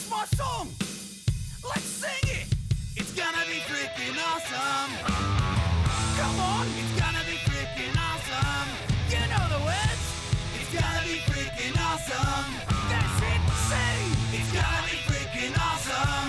It's my song. Let's sing it. It's gonna be freaking awesome. Come on, it's gonna be freaking awesome. You know the words. It's gonna be freaking awesome. That's it. Say, it's gonna be freaking awesome.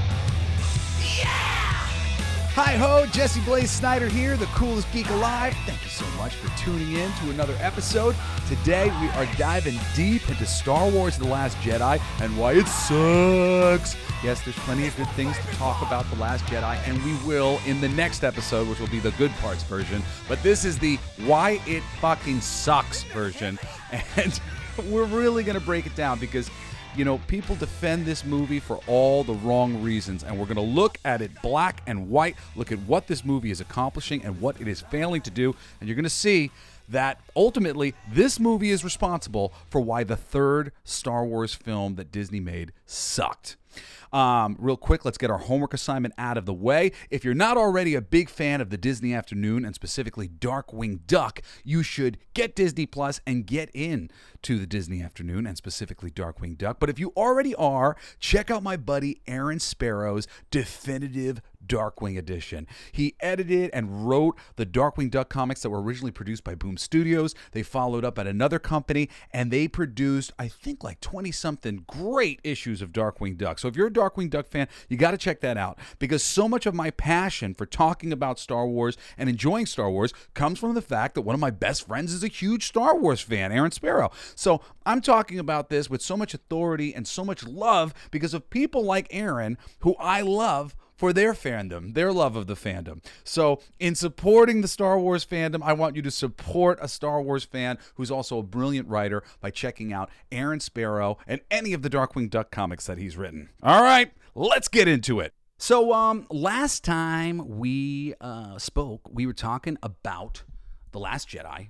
Yeah! Hi ho, Jesse Blaze Snyder here, the coolest geek alive. Thank you so much for tuning in to another episode. Today we are diving deep into Star Wars The Last Jedi and why it sucks. Yes, there's plenty of good things to talk about The Last Jedi, and we will in the next episode, which will be the good parts version. But this is the why it fucking sucks version. And we're really going to break it down because, you know, people defend this movie for all the wrong reasons, and we're going to look at it black and white, look at what this movie is accomplishing and what it is failing to do, and you're going to see that ultimately this movie is responsible for why the third Star Wars film that Disney made sucked. Real quick, let's get our homework assignment out of the way. If you're not already a big fan of the Disney Afternoon and specifically Darkwing Duck, you should get Disney Plus and get in to the Disney Afternoon and specifically Darkwing Duck. But if you already are, check out my buddy Aaron Sparrow's definitive Darkwing edition. He edited and wrote the Darkwing Duck comics that were originally produced by Boom Studios. They followed up at another company, and they produced, I think, like 20-something great issues of Darkwing Duck. So if you're a Darkwing Duck fan, you got to check that out, because so much of my passion for talking about Star Wars and enjoying Star Wars comes from the fact that one of my best friends is a huge Star Wars fan, Aaron Sparrow. So I'm talking about this with so much authority and so much love because of people like Aaron, who I love for their fandom, their love of the fandom. So in supporting the Star Wars fandom, I want you to support a Star Wars fan who's also a brilliant writer by checking out Aaron Sparrow and any of the Darkwing Duck comics that he's written. All right, let's get into it. So last time we spoke, we were talking about The Last Jedi.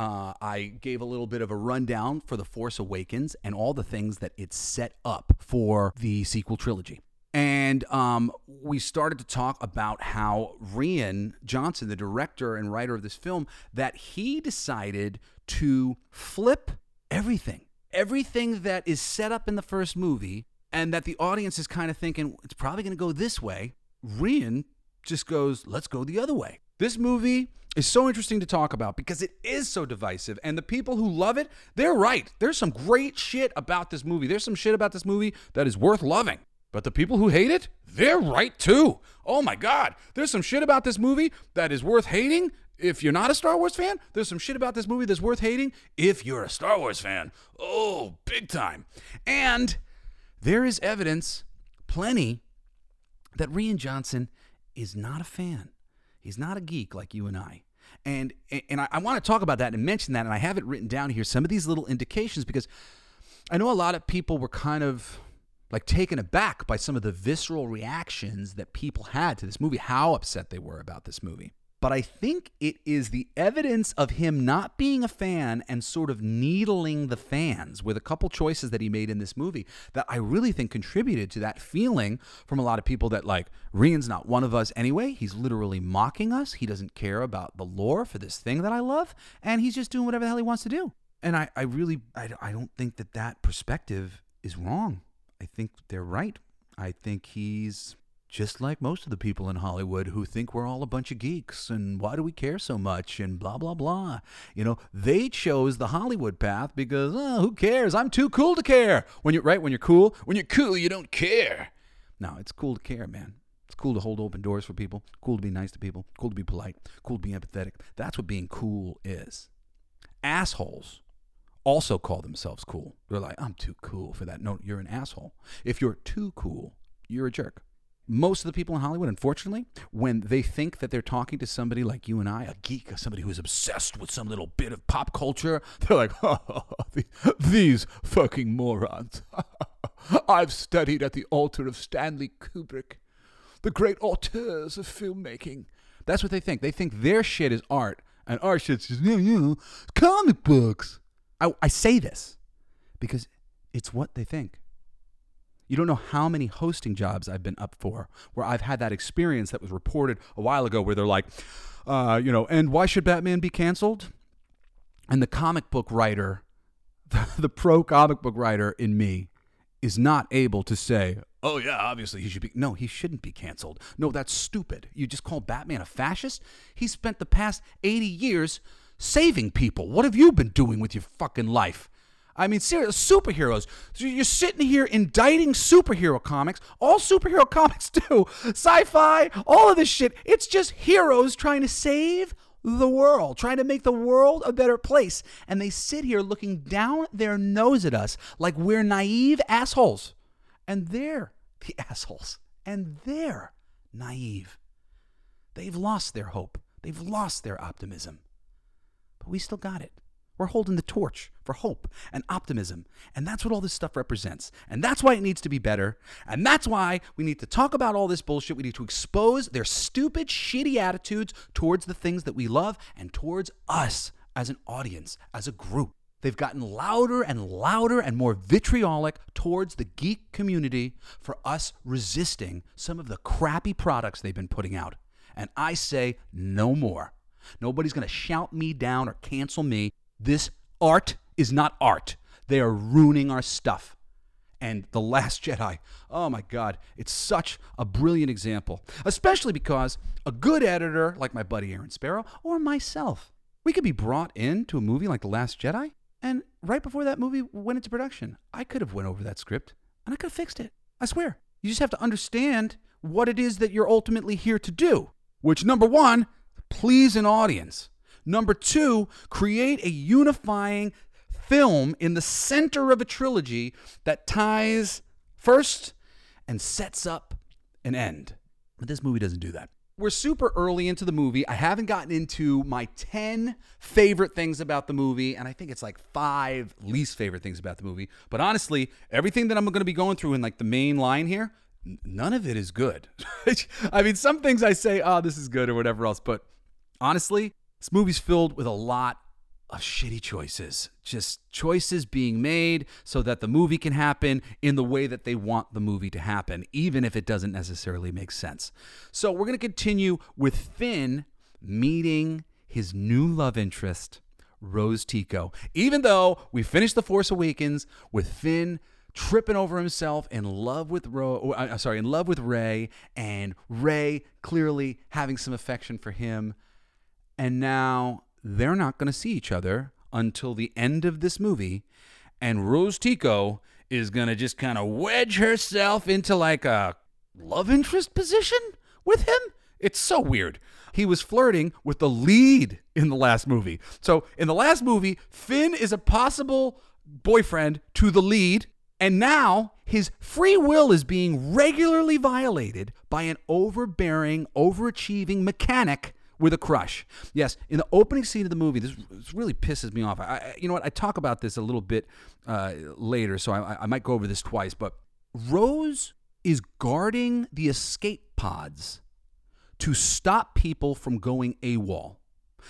I gave a little bit of a rundown for The Force Awakens and all the things that it set up for the sequel trilogy. And we started to talk about how Rian Johnson, the director and writer of this film, that he decided to flip everything that is set up in the first movie, and that the audience is kind of thinking, it's probably going to go this way. Rian just goes, let's go the other way. This movie is so interesting to talk about because it is so divisive, and the people who love it, they're right. There's some great shit about this movie. There's some shit about this movie that is worth loving. But the people who hate it, they're right too. Oh my God, there's some shit about this movie that is worth hating if you're not a Star Wars fan. There's some shit about this movie that's worth hating if you're a Star Wars fan. Oh, big time. And there is evidence, plenty, that Rian Johnson is not a fan. He's not a geek like you and I. And I want to talk about that and mention that, and I have it written down here, some of these little indications, because I know a lot of people were kind of like taken aback by some of the visceral reactions that people had to this movie, how upset they were about this movie. But I think it is the evidence of him not being a fan and sort of needling the fans with a couple choices that he made in this movie that I really think contributed to that feeling from a lot of people that, like, Rian's not one of us anyway. He's literally mocking us. He doesn't care about the lore for this thing that I love, and he's just doing whatever the hell he wants to do. And I don't think that perspective is wrong. I think they're right. I think he's just like most of the people in Hollywood who think we're all a bunch of geeks and why do we care so much and blah, blah, blah. You know, they chose the Hollywood path because, who cares? I'm too cool to care. When you're cool, you don't care. No, it's cool to care, man. It's cool to hold open doors for people, cool to be nice to people, cool to be polite, cool to be empathetic. That's what being cool is. Assholes also call themselves cool. They're like, I'm too cool for that. No, you're an asshole. If you're too cool, you're a jerk. Most of the people in Hollywood, unfortunately, when they think that they're talking to somebody like you and I, a geek, somebody who's obsessed with some little bit of pop culture, they're like, these fucking morons. I've studied at the altar of Stanley Kubrick, the great auteurs of filmmaking. That's what they think. They think their shit is art, and our shit's just, comic books. I say this because it's what they think. You don't know how many hosting jobs I've been up for where I've had that experience that was reported a while ago where they're like, and why should Batman be canceled? And the comic book writer, the pro comic book writer in me is not able to say, oh yeah, obviously he should be. No, he shouldn't be canceled. No, that's stupid. You just call Batman a fascist? He spent the past 80 years saving people. What have you been doing with your fucking life? I mean, seriously, superheroes. So you're sitting here indicting superhero comics. All superhero comics do. Sci-fi, all of this shit. It's just heroes trying to save the world, trying to make the world a better place. And they sit here looking down their nose at us like we're naive assholes. And they're the assholes. And they're naive. They've lost their hope. They've lost their optimism. But we still got it. We're holding the torch for hope and optimism. And that's what all this stuff represents. And that's why it needs to be better. And that's why we need to talk about all this bullshit. We need to expose their stupid, shitty attitudes towards the things that we love and towards us as an audience, as a group. They've gotten louder and louder and more vitriolic towards the geek community for us resisting some of the crappy products they've been putting out. And I say no more. Nobody's going to shout me down or cancel me. This art is not art. They are ruining our stuff. And The Last Jedi, oh my God, it's such a brilliant example, especially because a good editor like my buddy Aaron Sparrow or myself, we could be brought into a movie like The Last Jedi, and right before that movie went into production, I could have went over that script and I could have fixed it. I swear. You just have to understand what it is that you're ultimately here to do, which, number one, please an audience. Number two, create a unifying film in the center of a trilogy that ties first and sets up an end. But this movie doesn't do that. We're super early into the movie. I haven't gotten into my 10 favorite things about the movie, and I think it's like 5 least favorite things about the movie. But honestly, everything that I'm going to be going through in like the main line here, none of it is good. I mean, some things I say, oh, this is good or whatever else, but honestly, this movie's filled with a lot of shitty choices. Just choices being made so that the movie can happen in the way that they want the movie to happen, even if it doesn't necessarily make sense. So we're going to continue with Finn meeting his new love interest, Rose Tico. Even though we finished The Force Awakens with Finn tripping over himself in love with Rey, and Rey clearly having some affection for him. And now they're not going to see each other until the end of this movie. And Rose Tico is going to just kind of wedge herself into like a love interest position with him. It's so weird. He was flirting with the lead in the last movie. So in the last movie, Finn is a possible boyfriend to the lead. And now his free will is being regularly violated by an overbearing, overachieving mechanic with a crush. Yes, in the opening scene of the movie, this really pisses me off. You know what? I talk about this a little bit later, so I might go over this twice. But Rose is guarding the escape pods to stop people from going AWOL.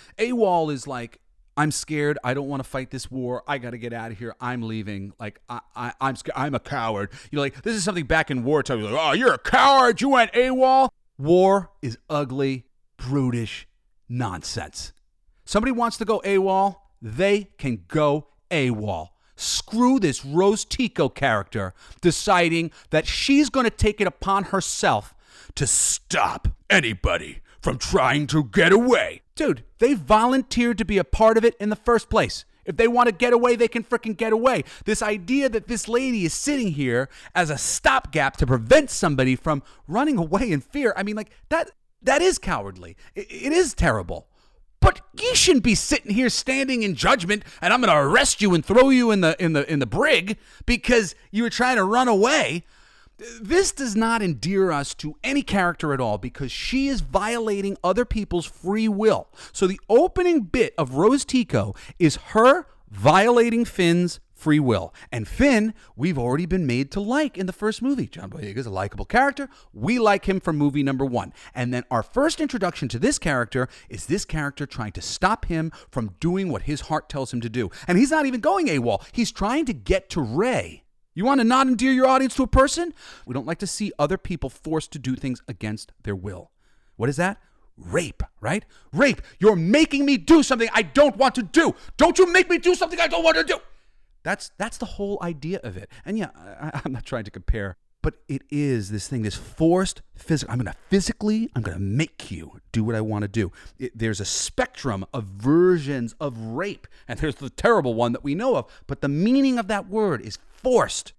AWOL is like, I'm scared. I don't want to fight this war. I got to get out of here. I'm leaving. Like, I'm scared. I'm a coward. You're like, this is something back in wartime. You're like, oh, you're a coward. You went AWOL. War is ugly, brutish nonsense. Somebody wants to go AWOL, they can go AWOL. Screw this Rose Tico character deciding that she's going to take it upon herself to stop anybody from trying to get away. Dude, they volunteered to be a part of it in the first place. If they want to get away, they can freaking get away. This idea that this lady is sitting here as a stopgap to prevent somebody from running away in fear, I mean, like, that is cowardly. It is terrible. But you shouldn't be sitting here standing in judgment and I'm going to arrest you and throw you in the brig because you were trying to run away. This does not endear us to any character at all because she is violating other people's free will. So the opening bit of Rose Tico is her violating Finn's free will. And Finn, we've already been made to like in the first movie. John Boyega is a likable character. We like him from movie number 1. And then our first introduction to this character is this character trying to stop him from doing what his heart tells him to do. And he's not even going AWOL. He's trying to get to Rey. You want to not endear your audience to a person? We don't like to see other people forced to do things against their will. What is that? Rape, right? Rape. You're making me do something I don't want to do. Don't you make me do something I don't want to do. That's the whole idea of it. And yeah, I'm not trying to compare, but it is this thing, this forced physical. I'm going to make you do what I want to do. There's a spectrum of versions of rape, and there's the terrible one that we know of. But the meaning of that word is forced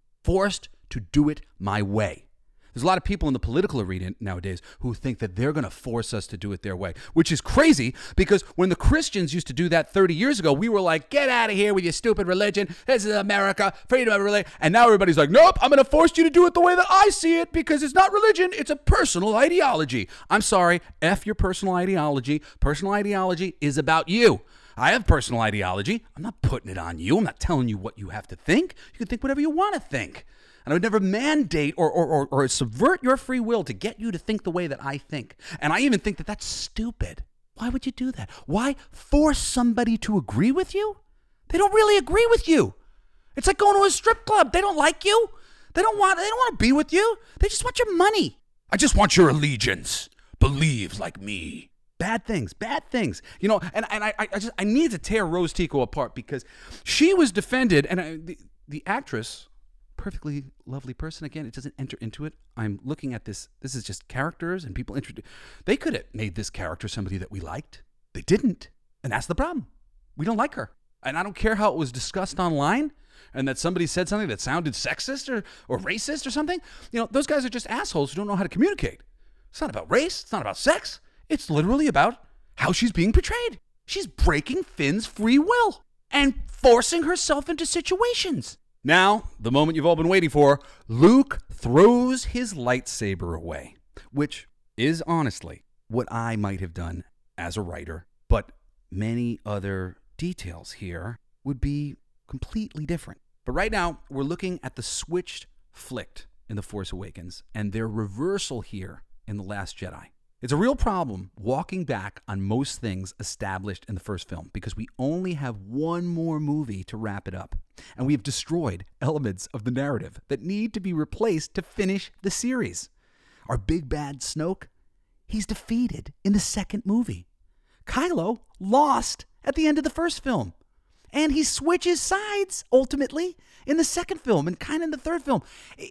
to do it my way. There's a lot of people in the political arena nowadays who think that they're going to force us to do it their way, which is crazy because when the Christians used to do that 30 years ago, we were like, get out of here with your stupid religion. This is America, freedom of religion. And now everybody's like, nope, I'm going to force you to do it the way that I see it because it's not religion. It's a personal ideology. I'm sorry. F your personal ideology. Personal ideology is about you. I have personal ideology. I'm not putting it on you. I'm not telling you what you have to think. You can think whatever you want to think. And I would never mandate or subvert your free will to get you to think the way that I think. And I even think that that's stupid. Why would you do that? Why force somebody to agree with you? They don't really agree with you. It's like going to a strip club. They don't like you. They don't want to be with you. They just want your money. I just want your allegiance. Believe like me. Bad things. You know, and I need to tear Rose Tico apart because she was defended, and the actress, perfectly lovely person. Again, it doesn't enter into it. I'm looking at this. This is just characters and people introduced. They could have made this character somebody that we liked. They didn't. And that's the problem. We don't like her. And I don't care how it was discussed online and that somebody said something that sounded sexist or racist or something. You know, those guys are just assholes who don't know how to communicate. It's not about race. It's not about sex. It's literally about how she's being portrayed. She's breaking Finn's free will and forcing herself into situations. Now, the moment you've all been waiting for, Luke throws his lightsaber away, which is honestly what I might have done as a writer, but many other details here would be completely different. But right now, we're looking at the switched flicked in The Force Awakens and their reversal here in The Last Jedi. It's a real problem walking back on most things established in the first film because we only have one more movie to wrap it up. And we have destroyed elements of the narrative that need to be replaced to finish the series. Our big bad Snoke, he's defeated in the second movie. Kylo lost at the end of the first film. And he switches sides, ultimately, in the second film and kind of in the third film.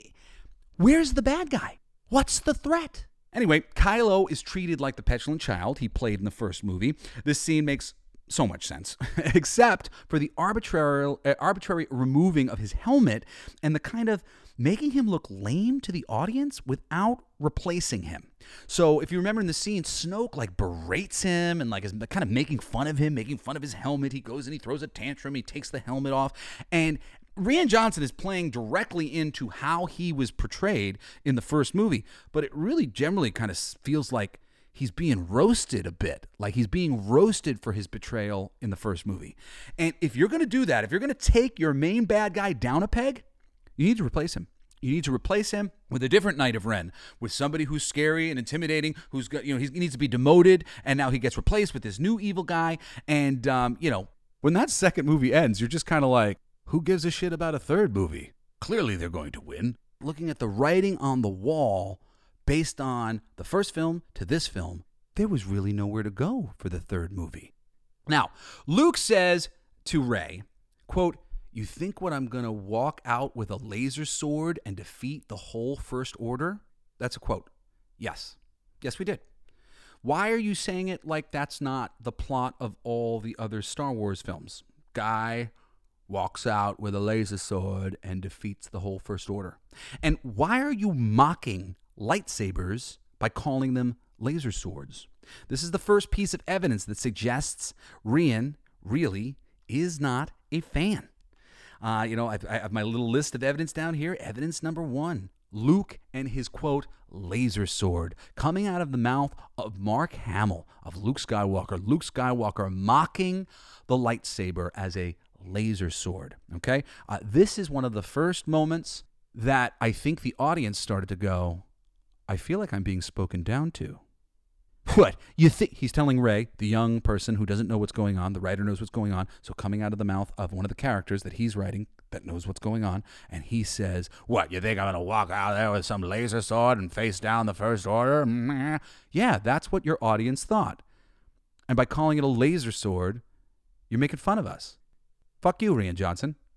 Where's the bad guy? What's the threat? Anyway, Kylo is treated like the petulant child he played in the first movie. This scene makes so much sense, except for the arbitrary removing of his helmet and the kind of making him look lame to the audience without replacing him. So if you remember in the scene, Snoke like berates him and like is kind of making fun of him, making fun of his helmet. He goes and he throws a tantrum. He takes the helmet off, and Rian Johnson is playing directly into how he was portrayed in the first movie, but it really generally kind of feels like he's being roasted a bit, like he's being roasted for his betrayal in the first movie. And if you're going to do that, if you're going to take your main bad guy down a peg, you need to replace him. You need to replace him with a different Knight of Ren, with somebody who's scary and intimidating, who's got, he needs to be demoted, and now he gets replaced with this new evil guy. And, when that second movie ends, you're just kind of like, who gives a shit about a third movie? Clearly they're going to win. Looking at the writing on the wall based on the first film to this film, there was really nowhere to go for the third movie. Now, Luke says to Rey, quote, "You think what I'm going to walk out with a laser sword and defeat the whole First Order?" That's a quote. Yes. Yes, we did. Why are you saying it like that's not the plot of all the other Star Wars films? Guy walks out with a laser sword and defeats the whole First Order. And why are you mocking lightsabers by calling them laser swords? This is the first piece of evidence that suggests Rian really is not a fan. I have my little list of evidence down here. Evidence number 1, Luke and his, quote, laser sword coming out of the mouth of Mark Hamill of Luke Skywalker. Luke Skywalker mocking the lightsaber as a laser sword, okay? This is one of the first moments that I think the audience started to go, I feel like I'm being spoken down to. What? You think he's telling Rey, the young person who doesn't know what's going on, the writer knows what's going on, so coming out of the mouth of one of the characters that he's writing that knows what's going on, and he says, what, you think I'm going to walk out there with some laser sword and face down the First Order? Meh. Yeah, that's what your audience thought. And by calling it a laser sword, you're making fun of us. Fuck you, Rian Johnson.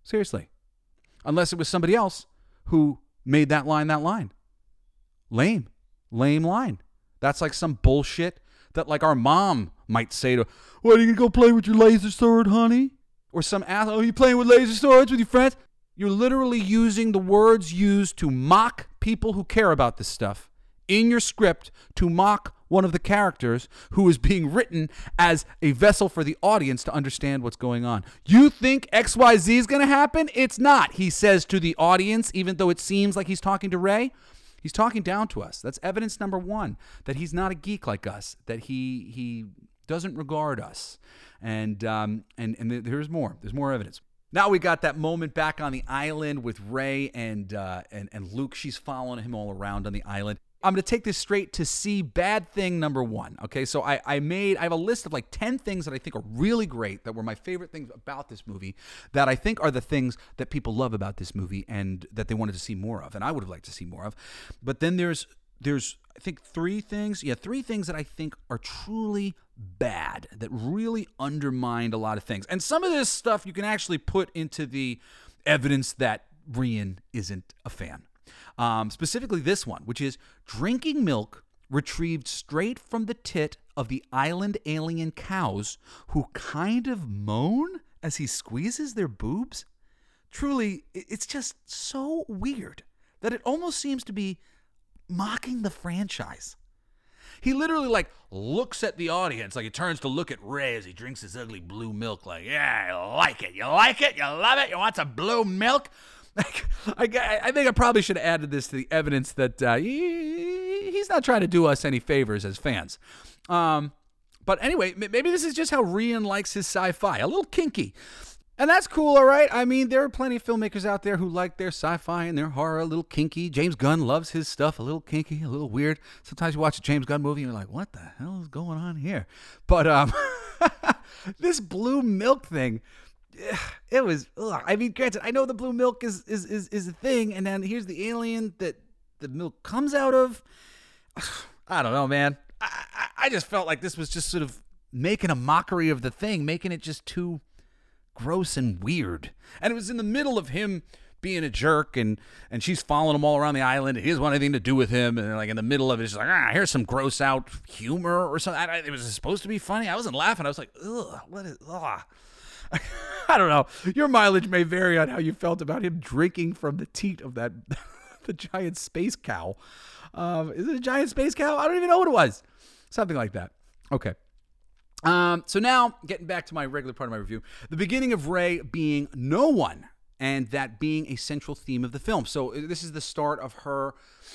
Seriously. Unless it was somebody else who made that line that line. Lame line. That's like some bullshit that like our mom might say to, what, are you going to go play with your laser sword, honey? Or some asshole, you playing with laser swords with your friends? You're literally using the words used to mock people who care about this stuff in your script, to mock one of the characters who is being written as a vessel for the audience to understand what's going on. You think XYZ is going to happen? It's not. He says to the audience, even though it seems like he's talking to Ray, he's talking down to us. That's evidence number one, that he's not a geek like us, that he doesn't regard us. And there's more. There's more evidence. Now we got that moment back on the island with Ray and Luke. She's following him all around on the island. I'm going to take this straight to see bad thing number one. Okay, so I have a list of like 10 things that I think are really great, that were my favorite things about this movie, that I think are the things that people love about this movie and that they wanted to see more of, and I would have liked to see more of. But then there's I think three things that I think are truly bad, that really undermined a lot of things. And some of this stuff you can actually put into the evidence that Rian isn't a fan. Specifically this one, which is drinking milk retrieved straight from the tit of the island alien cows who kind of moan as he squeezes their boobs. Truly, it's just so weird that it almost seems to be mocking the franchise. He literally like looks at the audience, like he turns to look at Ray as he drinks his ugly blue milk, like, yeah, you like it, you love it, you want some blue milk? I think I probably should have added this to the evidence that he's not trying to do us any favors as fans. But anyway, maybe this is just how Rian likes his sci-fi, a little kinky. And that's cool, all right? I mean, there are plenty of filmmakers out there who like their sci-fi and their horror a little kinky. James Gunn loves his stuff a little kinky, a little weird. Sometimes you watch a James Gunn movie and you're like, what the hell is going on here? But this blue milk thing, it was, I mean, granted, I know the blue milk is a thing, and then here's the alien that the milk comes out of. I don't know, man. I just felt like this was just sort of making a mockery of the thing, making it just too gross and weird. And it was in the middle of him being a jerk, and she's following him all around the island, and he doesn't want anything to do with him, and like in the middle of it, it's like, here's some gross out humor or something. It was supposed to be funny. I wasn't laughing. I was like, I don't know. Your mileage may vary on how you felt about him drinking from the teat of that the giant space cow. Is it a giant space cow? I don't even know what it was. Something like that. Okay. So now, getting back to my regular part of my review, the beginning of Ray being no one, and that being a central theme of the film. So this is the start of her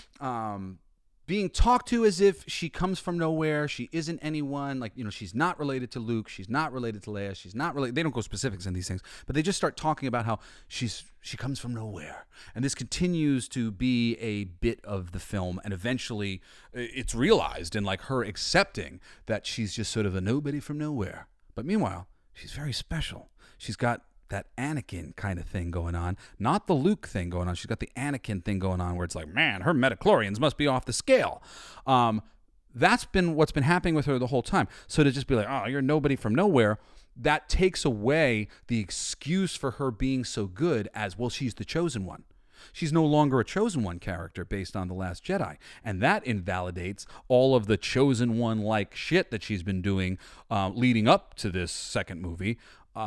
being talked to as if she comes from nowhere. She isn't anyone. Like, she's not related to Luke. She's not related to Leia. She's not related. They don't go specifics in these things, but they just start talking about how she comes from nowhere. And this continues to be a bit of the film. And eventually it's realized in like her accepting that she's just sort of a nobody from nowhere. But meanwhile, she's very special. She's got that Anakin kind of thing going on, not the Luke thing going on. She's got the Anakin thing going on where it's like, man, her midichlorians must be off the scale. That's been what's been happening with her the whole time. So to just be like, oh, you're nobody from nowhere, that takes away the excuse for her being so good as, well, she's the chosen one. She's no longer a chosen one character based on The Last Jedi. And that invalidates all of the chosen one-like shit that she's been doing leading up to this second movie.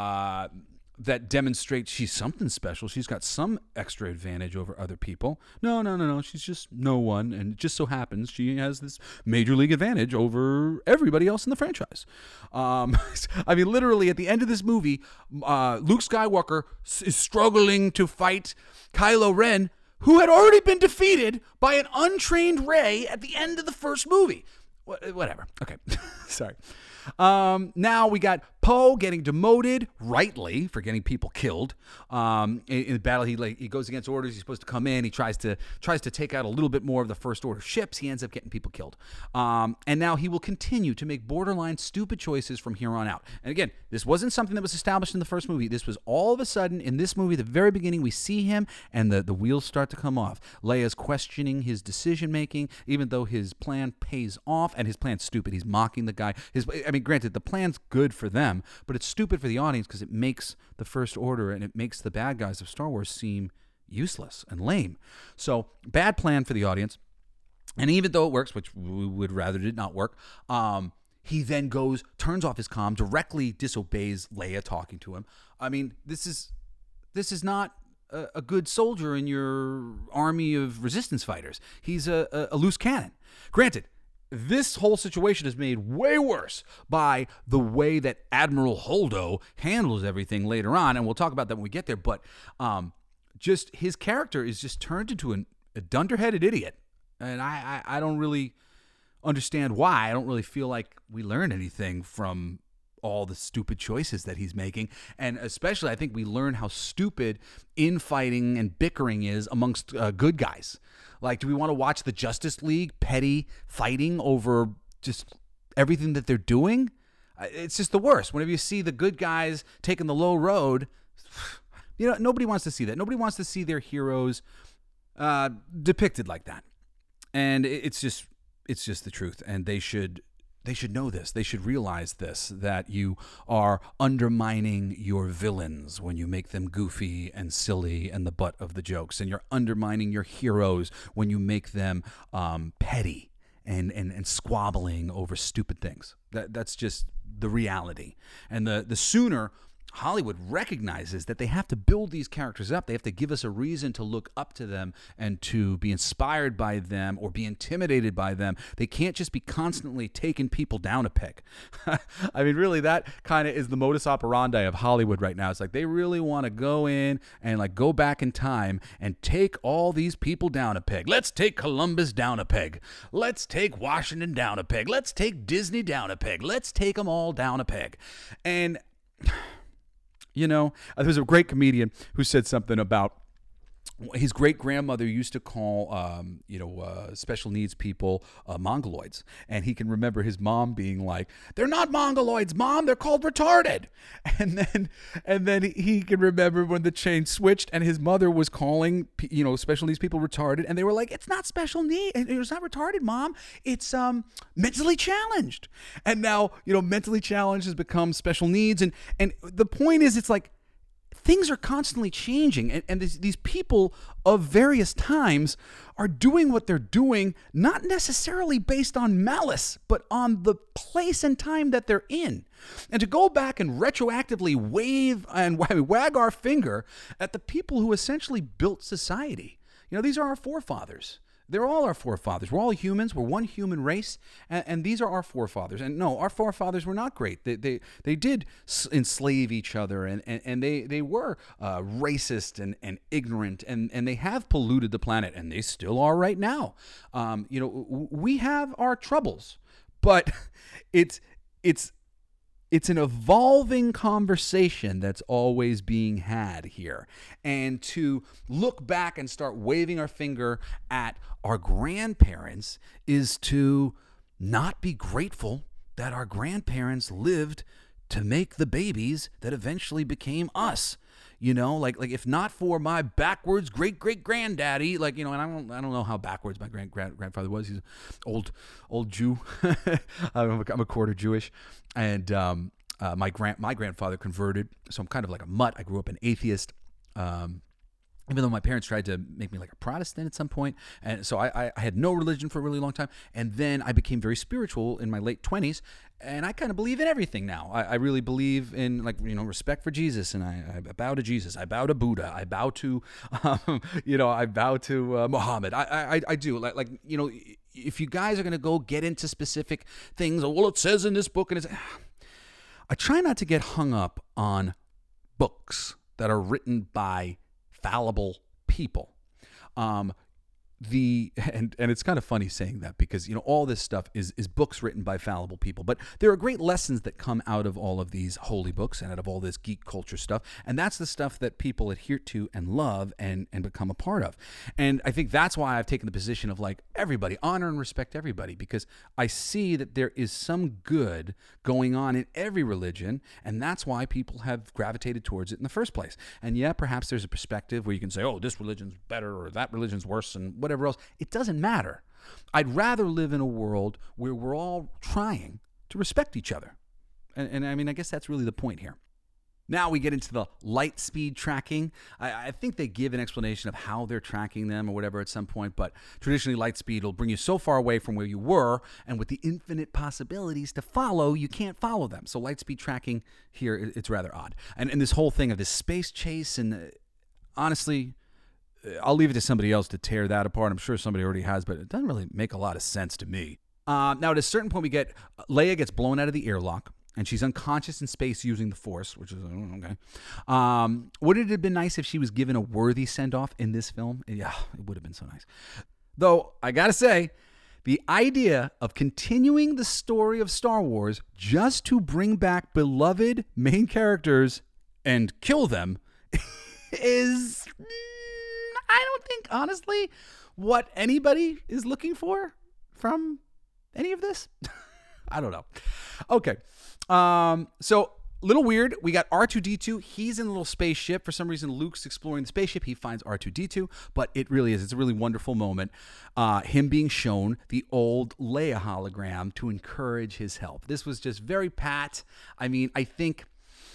That demonstrates she's something special. She's got some extra advantage over other people. No. She's just no one, and it just so happens she has this major league advantage over everybody else in the franchise. I mean, literally, at the end of this movie, Luke Skywalker is struggling to fight Kylo Ren, who had already been defeated by an untrained Rey at the end of the first movie. Whatever. Okay. Sorry. Now we got Poe getting demoted, rightly, for getting people killed. In the battle, he goes against orders. He's supposed to come in. He tries to take out a little bit more of the First Order ships. He ends up getting people killed. And now he will continue to make borderline stupid choices from here on out. And again, this wasn't something that was established in the first movie. This was all of a sudden, in this movie, the very beginning, we see him, and the wheels start to come off. Leia's questioning his decision-making, even though his plan pays off, and his plan's stupid. He's mocking the guy. mean, granted, the plan's good for them, but it's stupid for the audience because it makes the First Order and it makes the bad guys of Star Wars seem useless and lame. So bad plan for the audience. And even though it works, which we would rather did not work, he then turns off his comm, directly disobeys Leia talking to him. I mean, this is not a good soldier in your army of resistance fighters. He's a loose cannon. Granted, this whole situation is made way worse by the way that Admiral Holdo handles everything later on, and we'll talk about that when we get there. But just his character is just turned into a dunderheaded idiot, and I don't really understand why. I don't really feel like we learned anything from all the stupid choices that he's making, and especially I think we learn how stupid infighting and bickering is amongst good guys. Like, do we want to watch the Justice League petty fighting over just everything that they're doing? It's just the worst. Whenever you see the good guys taking the low road, nobody wants to see that. Nobody wants to see their heroes depicted like that. And it's just the truth. And they should know this. They should realize this, that you are undermining your villains when you make them goofy and silly and the butt of the jokes. And you're undermining your heroes when you make them petty and squabbling over stupid things. That's just the reality. And the sooner Hollywood recognizes that they have to build these characters up, they have to give us a reason to look up to them and to be inspired by them or be intimidated by them. They can't just be constantly taking people down a peg. I mean, really, that kind of is the modus operandi of Hollywood right now. It's like they really want to go in and like go back in time and take all these people down a peg. Let's take Columbus down a peg. Let's take Washington down a peg. Let's take Disney down a peg. Let's take them all down a peg. And there was a great comedian who said something about his great-grandmother used to call, special needs people mongoloids. And he can remember his mom being like, "They're not mongoloids, Mom. They're called retarded." And then he can remember when the chain switched and his mother was calling, special needs people retarded. And they were like, "It's not special need. It's not retarded, Mom. It's mentally challenged." And now, mentally challenged has become special needs. And the point is, it's like, things are constantly changing, and these people of various times are doing what they're doing, not necessarily based on malice, but on the place and time that they're in. And to go back and retroactively wave and wag our finger at the people who essentially built society. These are our forefathers. They're all our forefathers. We're all humans. We're one human race, and these are our forefathers. And no, our forefathers were not great. They did enslave each other, and they were racist and ignorant, and they have polluted the planet, and they still are right now. We have our troubles, but it's an evolving conversation that's always being had here. And to look back and start waving our finger at our grandparents is to not be grateful that our grandparents lived to make the babies that eventually became us. Like if not for my backwards great-great-granddaddy, and I don't know how backwards my grandfather was. He's an old Jew. I'm a quarter Jewish, and my grandfather converted, so I'm kind of like a mutt. I grew up an atheist. Even though my parents tried to make me like a Protestant at some point. And so I had no religion for a really long time. And then I became very spiritual in my late 20s. And I kind of believe in everything now. I really believe in respect for Jesus. And I bow to Jesus. I bow to Buddha. I bow to, I bow to Muhammad. I do. If you guys are going to go get into specific things, well, it says in this book. And I try not to get hung up on books that are written by fallible people. And it's kind of funny saying that because, all this stuff is books written by fallible people. But there are great lessons that come out of all of these holy books and out of all this geek culture stuff. And that's the stuff that people adhere to and love and become a part of. And I think that's why I've taken the position of everybody, honor and respect everybody, because I see that there is some good going on in every religion. And that's why people have gravitated towards it in the first place. And yeah, perhaps there's a perspective where you can say, oh, this religion's better or that religion's worse and whatever else. It doesn't matter. I'd rather live in a world where we're all trying to respect each other. And I mean, I guess that's really the point here. Now we get into the light speed tracking. I think they give an explanation of how they're tracking them or whatever at some point, but traditionally light speed will bring you so far away from where you were, and with the infinite possibilities to follow, you can't follow them. So light speed tracking here, it's rather odd. And this whole thing of this space chase, and honestly, I'll leave it to somebody else to tear that apart. I'm sure somebody already has, but it doesn't really make a lot of sense to me. Now at a certain point we get, Leia gets blown out of the airlock, and she's unconscious in space using the Force, which is, okay. Wouldn't it have been nice if she was given a worthy send-off in this film? Yeah, it would have been so nice. Though, I gotta say, the idea of continuing the story of Star Wars just to bring back beloved main characters and kill them is, I don't think, honestly, what anybody is looking for from any of this. I don't know. Okay. So little weird. We got R2-D2. He's in a little spaceship. For some reason, Luke's exploring the spaceship. He finds R2-D2, but it really is. It's a really wonderful moment. Him being shown the old Leia hologram to encourage his help. This was just very pat. I mean, I think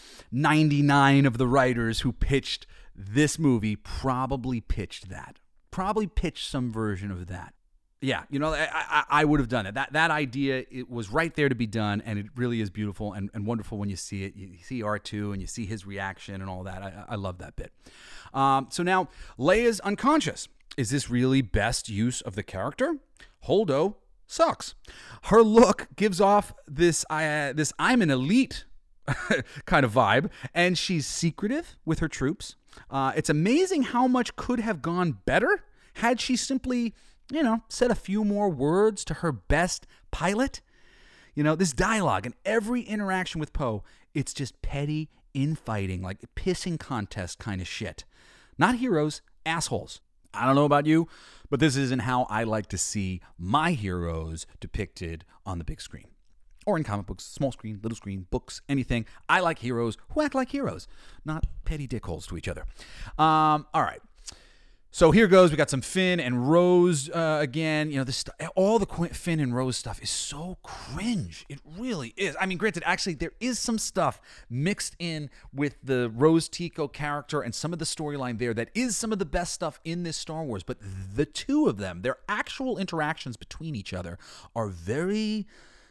99 of the writers who pitched this movie probably pitched that. Probably pitched some version of that. Yeah, you know, I would have done it. That idea, it was right there to be done, and it really is beautiful and wonderful when you see it. You see R2 and you see his reaction and all that. I love that bit. So now, Leia's unconscious. Is this really best use of the character? Holdo sucks. Her look gives off this I'm an elite kind of vibe, and she's secretive with her troops. It's amazing how much could have gone better had she simply, said a few more words to her best pilot. This dialogue and every interaction with Poe, it's just petty infighting, like pissing contest kind of shit. Not heroes, assholes. I don't know about you, but this isn't how I like to see my heroes depicted on the big screen. Or in comic books, small screen, little screen, books, anything. I like heroes who act like heroes, not petty dickholes to each other. All right. So here goes. We got some Finn and Rose again. All the Finn and Rose stuff is so cringe. It really is. I mean, granted, actually, there is some stuff mixed in with the Rose Tico character and some of the storyline there that is some of the best stuff in this Star Wars. But the two of them, their actual interactions between each other are very,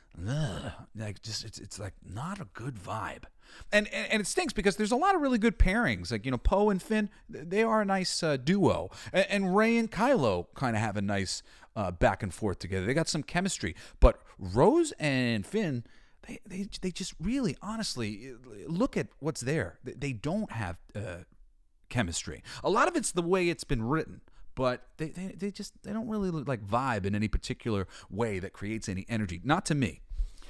it's like not a good vibe. And it stinks because there's a lot of really good pairings. Like, Poe and Finn, they are a nice duo. And Rey and Kylo kind of have a nice back and forth together. They got some chemistry. But Rose and Finn, they just really, honestly, look at what's there. They don't have chemistry. A lot of it's the way it's been written. But they don't really look like vibe in any particular way that creates any energy. Not to me.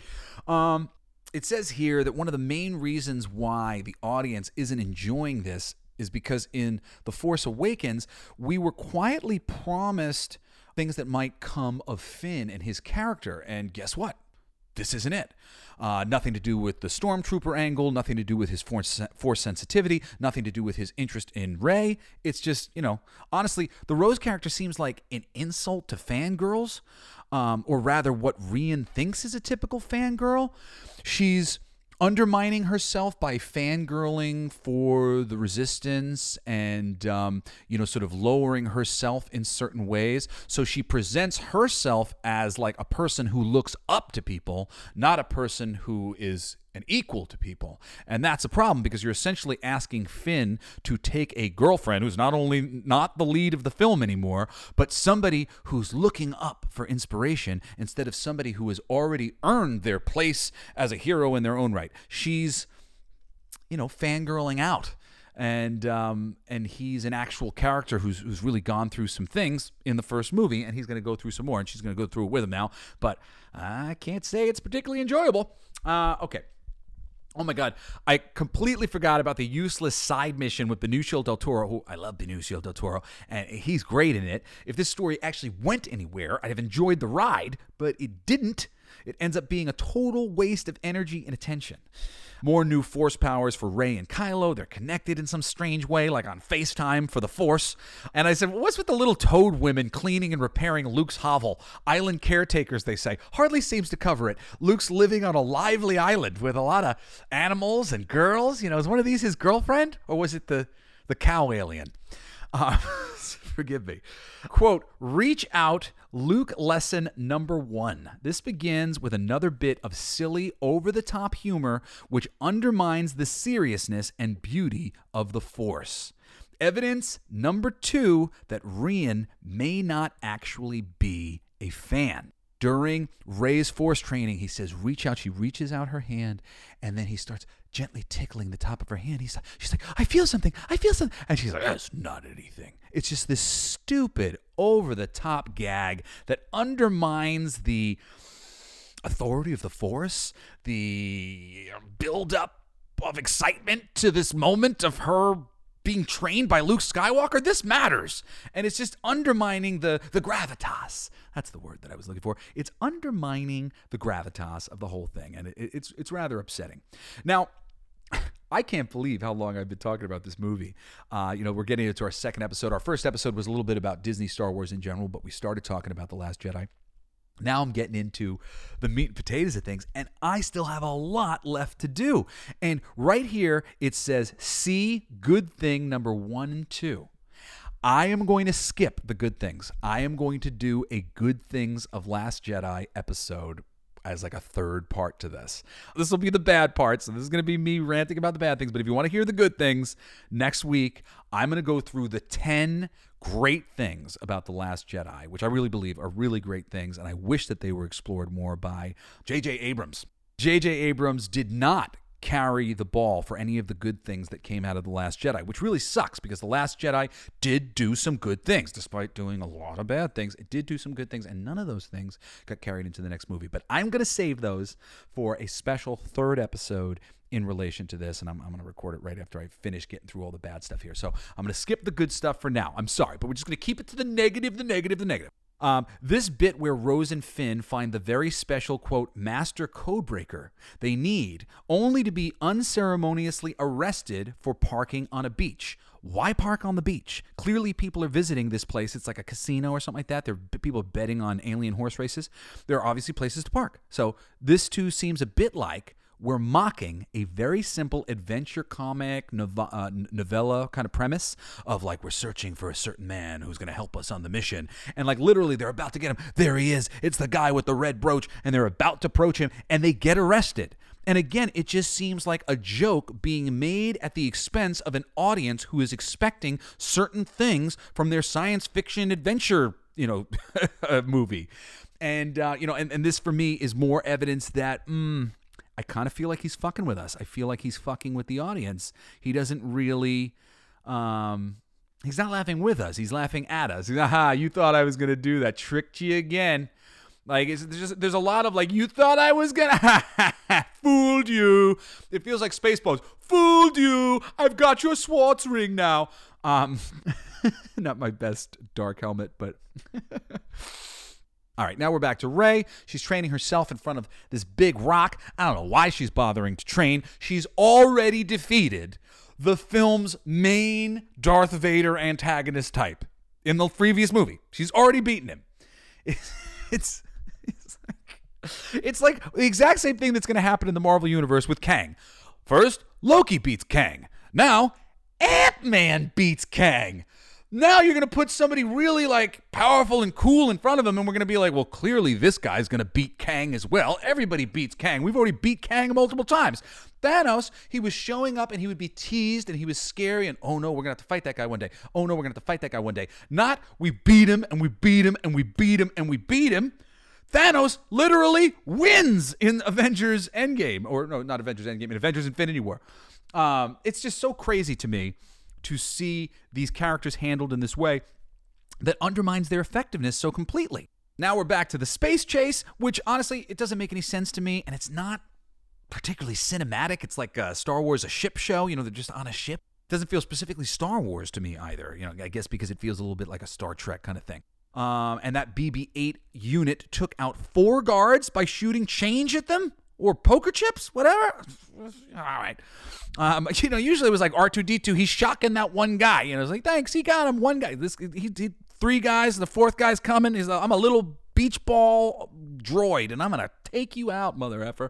It says here that one of the main reasons why the audience isn't enjoying this is because in The Force Awakens, we were quietly promised things that might come of Finn and his character. And guess what? This isn't it. Nothing to do with the Stormtrooper angle, nothing to do with his force sensitivity, nothing to do with his interest in Rey. It's just, honestly, the Rose character seems like an insult to fangirls. Or rather what Rian thinks is a typical fangirl. She's undermining herself by fangirling for the Resistance and, sort of lowering herself in certain ways. So she presents herself as like a person who looks up to people, not a person who is an equal to people. And that's a problem because you're essentially asking Finn to take a girlfriend who's not only not the lead of the film anymore, but somebody who's looking up for inspiration instead of somebody who has already earned their place as a hero in their own right. She's, fangirling out. And he's an actual character who's really gone through some things in the first movie, and he's going to go through some more, and she's going to go through it with him now. But I can't say it's particularly enjoyable. Okay. Oh my God, I completely forgot about the useless side mission with Benicio del Toro, who I love Benicio del Toro, and he's great in it. If this story actually went anywhere, I'd have enjoyed the ride, but it didn't. It ends up being a total waste of energy and attention. More new Force powers for Rey and Kylo. They're connected in some strange way, like on FaceTime for the Force. And I said, what's with the little toad women cleaning and repairing Luke's hovel? Island caretakers, they say. Hardly seems to cover it. Luke's living on a lively island with a lot of animals and girls. Is one of these his girlfriend? Or was it the cow alien? Forgive me. Quote, reach out, Luke lesson number 1. This begins with another bit of silly, over-the-top humor, which undermines the seriousness and beauty of the Force. Evidence number 2 that Rian may not actually be a fan. During Rey's Force training, he says, reach out. She reaches out her hand, and then he starts gently tickling the top of her hand. She's like, I feel something. And she's like, that's not anything. It's just this stupid, over-the-top gag that undermines the authority of the Force, the build-up of excitement to this moment of her being trained by Luke Skywalker. This matters. And it's just undermining the gravitas. That's the word that I was looking for. It's undermining the gravitas of the whole thing. And it's rather upsetting. Now, I can't believe how long I've been talking about this movie. We're getting into our second episode. Our first episode was a little bit about Disney Star Wars in general, but we started talking about The Last Jedi. Now I'm getting into the meat and potatoes of things, and I still have a lot left to do. And right here, it says, see good thing number 1 and 2. I am going to skip the good things. I am going to do a good things of Last Jedi episode as like a third part to this. This will be the bad part, so this is going to be me ranting about the bad things. But if you want to hear the good things, next week, I'm going to go through the 10 great things about The Last Jedi, which I really believe are really great things, and I wish that they were explored more by J.J. Abrams. J.J. Abrams did not carry the ball for any of the good things that came out of The Last Jedi, which really sucks because The Last Jedi did do some good things. Despite doing a lot of bad things, it did do some good things, and none of those things got carried into the next movie. But I'm going to save those for a special third episode in relation to this, and I'm going to record it right after I finish getting through all the bad stuff here. So I'm going to skip the good stuff for now. I'm sorry, but we're just going to keep it to the negative. This bit where Rose and Finn find the very special, quote, master codebreaker they need only to be unceremoniously arrested for parking on a beach. Why park on the beach? Clearly people are visiting this place. It's like a casino or something like that. There are people betting on alien horse races. There are obviously places to park. So this too seems a bit like we're mocking a very simple adventure comic novella kind of premise of like we're searching for a certain man who's going to help us on the mission. And like literally they're about to get him. There he is. It's the guy with the red brooch. And they're about to approach him and they get arrested. And again, it just seems like a joke being made at the expense of an audience who is expecting certain things from their science fiction adventure, movie. And, and this for me is more evidence that, I kind of feel like he's fucking with us. I feel like he's fucking with the audience. He doesn't really, he's not laughing with us. He's laughing at us. He's, aha, you thought I was going to do that. Tricked you again. Like, there's a lot of like, you thought I was going to, fooled you. It feels like Spaceballs. Fooled you. I've got your Swartz ring now. Not my best Dark Helmet, but... All right, now we're back to Rey. She's training herself in front of this big rock. I don't know why she's bothering to train. She's already defeated the film's main Darth Vader antagonist type in the previous movie. She's already beaten him. It's like the exact same thing that's going to happen in the Marvel Universe with Kang. First, Loki beats Kang. Now, Ant-Man beats Kang. Now you're going to put somebody really like powerful and cool in front of him and we're going to be like, well, clearly this guy's going to beat Kang as well. Everybody beats Kang. We've already beat Kang multiple times. Thanos, he was showing up and he would be teased and he was scary and, oh no, we're going to have to fight that guy one day. Oh no, we're going to have to fight that guy one day. Not we beat him and we beat him and we beat him and we beat him. Thanos literally wins in Avengers Endgame. Or no, not Avengers Endgame, in Avengers Infinity War. It's just so crazy to me to see these characters handled in this way that undermines their effectiveness so completely. Now we're back to the space chase, which honestly, it doesn't make any sense to me, and it's not particularly cinematic. It's like Star Wars, a ship show. They're just on a ship. It doesn't feel specifically Star Wars to me either. I guess because it feels a little bit like a Star Trek kind of thing. And that BB-8 unit took out 4 guards by shooting change at them? or poker chips, whatever. All right. Usually it was like R2-D2. He's shocking that one guy. It's like, thanks, he got him. One guy. He 3 guys. The 4th guy's coming. I'm a little beach ball droid, and I'm gonna take you out, mother effer.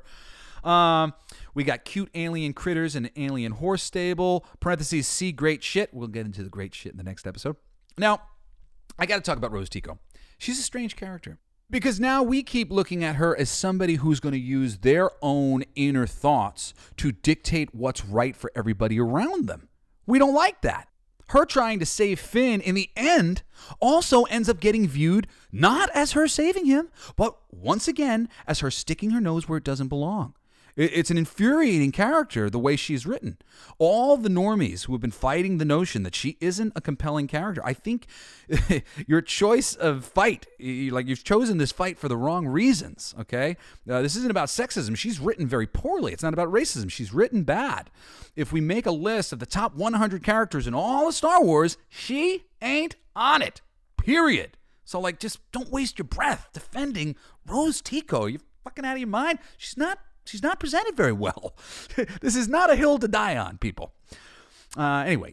We got cute alien critters in an alien horse stable. Parentheses, see great shit. We'll get into the great shit in the next episode. Now, I got to talk about Rose Tico. She's a strange character. Because now we keep looking at her as somebody who's going to use their own inner thoughts to dictate what's right for everybody around them. We don't like that. Her trying to save Finn in the end also ends up getting viewed not as her saving him, but once again as her sticking her nose where it doesn't belong. It's an infuriating character, the way she's written. All the normies who have been fighting the notion that she isn't a compelling character, I think your choice of fight, you've chosen this fight for the wrong reasons, okay? This isn't about sexism. She's written very poorly. It's not about racism. She's written bad. If we make a list of the top 100 characters in all of Star Wars, she ain't on it, period. So, just don't waste your breath defending Rose Tico. You're fucking out of your mind. She's not presented very well. This is not a hill to die on, people. Anyway,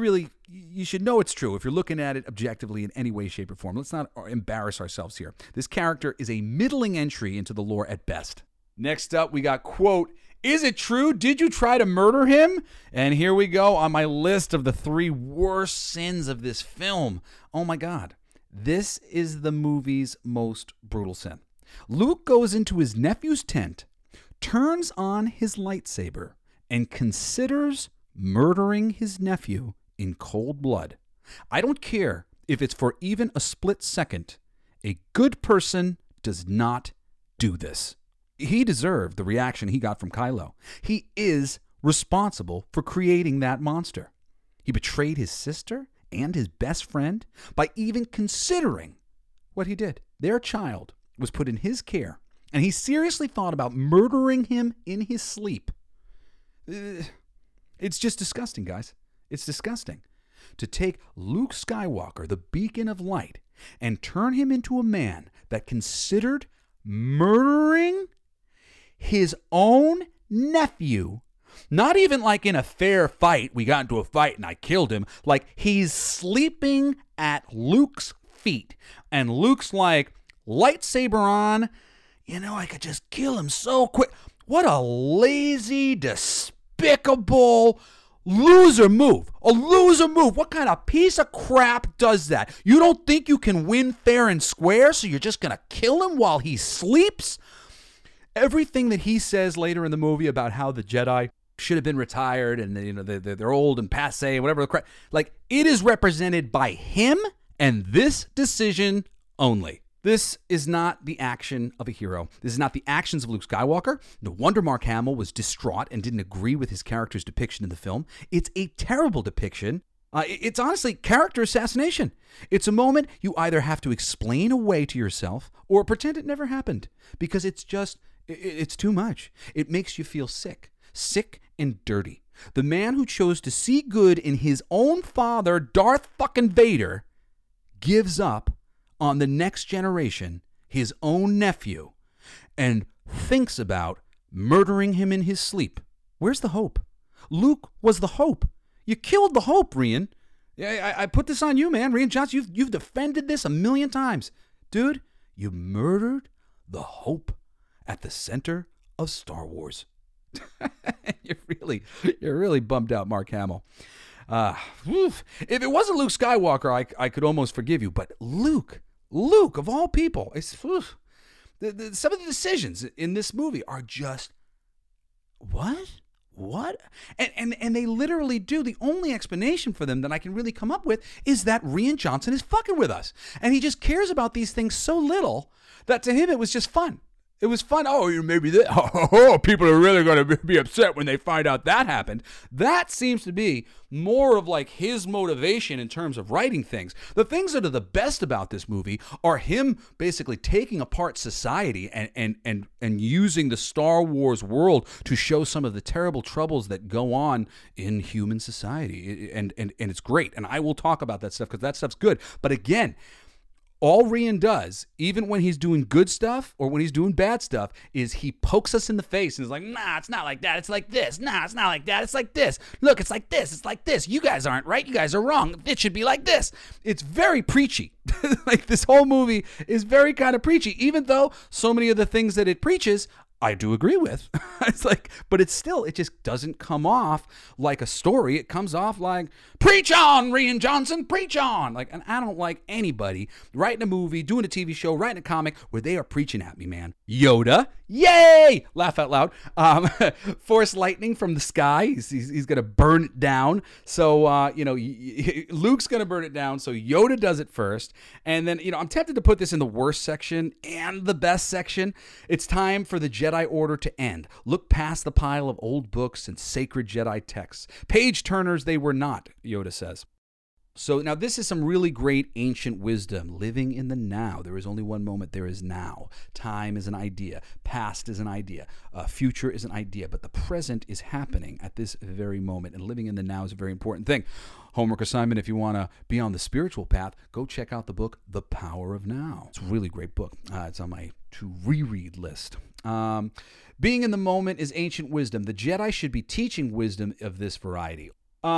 you should know it's true if you're looking at it objectively in any way, shape, or form. Let's not embarrass ourselves here. This character is a middling entry into the lore at best. Next up, we got, quote, is it true? Did you try to murder him? And here we go on my list of the 3 worst sins of this film. Oh my God. This is the movie's most brutal sin. Luke goes into his nephew's tent, turns on his lightsaber, and considers murdering his nephew in cold blood. I don't care if it's for even a split second. A good person does not do this. He deserved the reaction he got from Kylo. He is responsible for creating that monster. He betrayed his sister and his best friend by even considering what he did. Their child was put in his care, and he seriously thought about murdering him in his sleep. It's just disgusting, guys. It's disgusting. To take Luke Skywalker, the beacon of light, and turn him into a man that considered murdering his own nephew. Not even like in a fair fight, we got into a fight and I killed him. Like he's sleeping at Luke's feet. And Luke's like, lightsaber on. I could just kill him so quick. What a lazy, despicable loser move. A loser move. What kind of piece of crap does that? You don't think you can win fair and square, so you're just going to kill him while he sleeps? Everything that he says later in the movie about how the Jedi should have been retired and they're old and passé, whatever the crap, it is represented by him and this decision only. This is not the action of a hero. This is not the actions of Luke Skywalker. No wonder Mark Hamill was distraught and didn't agree with his character's depiction in the film. It's a terrible depiction. It's honestly character assassination. It's a moment you either have to explain away to yourself or pretend it never happened because it's too much. It makes you feel sick and dirty. The man who chose to see good in his own father, Darth fucking Vader, gives up on the next generation, his own nephew, and thinks about murdering him in his sleep. Where's the hope? Luke was the hope. You killed the hope, Rian. I put this on you, man. Rian Johnson, you've defended this 1,000,000 times. Dude, you murdered the hope at the center of Star Wars. You're really bummed out, Mark Hamill. If it wasn't Luke Skywalker, I could almost forgive you. But Luke of all people, some of the decisions in this movie are just what? And they literally do. The only explanation for them that I can really come up with is that Rian Johnson is fucking with us, and he just cares about these things so little that to him it was just fun. It was fun. Oh, maybe that. Oh, people are really going to be upset when they find out that happened. That seems to be more of his motivation in terms of writing things. The things that are the best about this movie are him basically taking apart society and using the Star Wars world to show some of the terrible troubles that go on in human society. And it's great. And I will talk about that stuff because that stuff's good. But again, All Rian does, even when he's doing good stuff or when he's doing bad stuff, is he pokes us in the face and is like, nah, it's not like that. It's like this. Nah, it's not like that. It's like this. Look, it's like this. It's like this. You guys aren't right. You guys are wrong. It should be like this. It's very preachy. Like, this whole movie is very kind of preachy, even though so many of the things that it preaches I do agree with. It's like, but it's still, it just doesn't come off like a story. It comes off like, preach on, Rian Johnson, preach on. Like, and I don't like anybody writing a movie, doing a TV show, writing a comic where they are preaching at me, man. Yoda, yay! Laugh out loud. Force lightning from the sky. He's going to burn it down. So, Luke's going to burn it down. So Yoda does it first. And then, I'm tempted to put this in the worst section and the best section. It's time for the Jedi Order to end. Look past the pile of old books and sacred Jedi texts. Page turners they were not, Yoda says. So now this is some really great ancient wisdom. Living in the now. There is only one moment. There is now. Time is an idea. Past is an idea. Future is an idea. But the present is happening at this very moment. And living in the now is a very important thing. Homework assignment, if you want to be on the spiritual path, go check out the book, The Power of Now. It's a really great book. It's on my to reread list. Being in the moment is ancient wisdom. The Jedi should be teaching wisdom of this variety.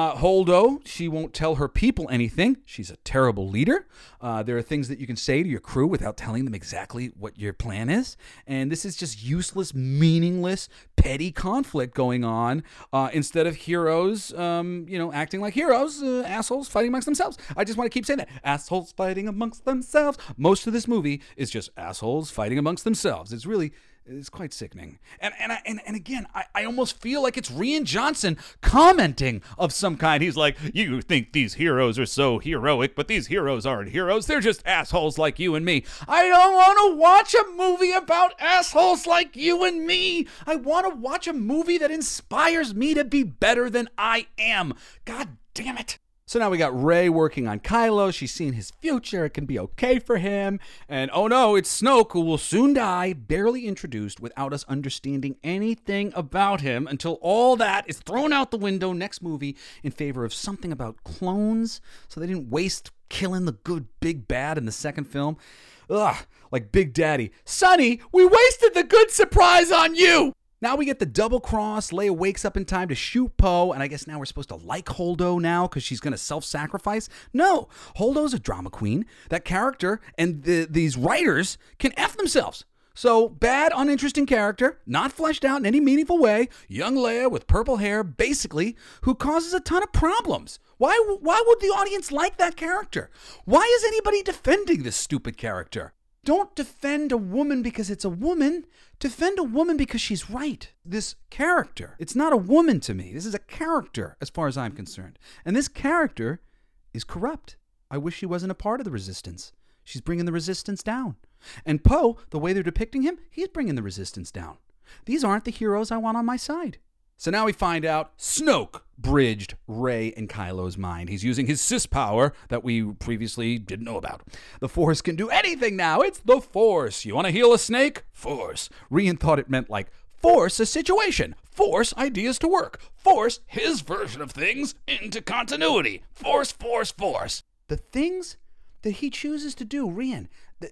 Holdo, she won't tell her people anything. She's a terrible leader. There are things that you can say to your crew without telling them exactly what your plan is. And this is just useless, meaningless, petty conflict going on instead of heroes, acting like heroes, assholes fighting amongst themselves. I just want to keep saying that. Assholes fighting amongst themselves. Most of this movie is just assholes fighting amongst themselves. It's quite sickening. And again, I almost feel like it's Rian Johnson commenting of some kind. He's like, you think these heroes are so heroic, but these heroes aren't heroes. They're just assholes like you and me. I don't want to watch a movie about assholes like you and me. I want to watch a movie that inspires me to be better than I am. God damn it. So now we got Rey working on Kylo. She's seen his future. It can be okay for him. And oh no, it's Snoke, who will soon die, barely introduced without us understanding anything about him until all that is thrown out the window next movie in favor of something about clones. So they didn't waste killing the good big bad in the second film. Ugh, like Big Daddy. Sonny, we wasted the good surprise on you. Now we get the double cross. Leia wakes up in time to shoot Poe, and I guess now we're supposed to like Holdo now because she's going to self-sacrifice? No, Holdo's a drama queen. That character and these writers can F themselves. So, bad, uninteresting character, not fleshed out in any meaningful way, young Leia with purple hair, basically, who causes a ton of problems. Why would the audience like that character? Why is anybody defending this stupid character? Don't defend a woman because it's a woman. Defend a woman because she's right. This character, it's not a woman to me. This is a character as far as I'm concerned. And this character is corrupt. I wish she wasn't a part of the resistance. She's bringing the resistance down. And Poe, the way they're depicting him, he's bringing the resistance down. These aren't the heroes I want on my side. So now we find out Snoke bridged Rey and Kylo's mind. He's using his Sith power that we previously didn't know about. The Force can do anything now. It's the Force. You want to heal a snake? Force. Rian thought it meant like force a situation. Force ideas to work. Force his version of things into continuity. Force, force, force. The things that he chooses to do, Rian,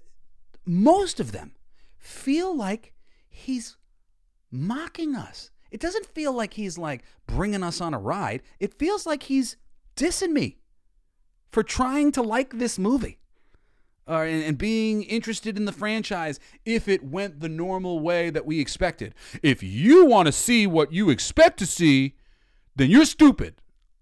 most of them feel like he's mocking us. It doesn't feel like he's like bringing us on a ride. It feels like he's dissing me for trying to like this movie and being interested in the franchise if it went the normal way that we expected. If you want to see what you expect to see, then you're stupid.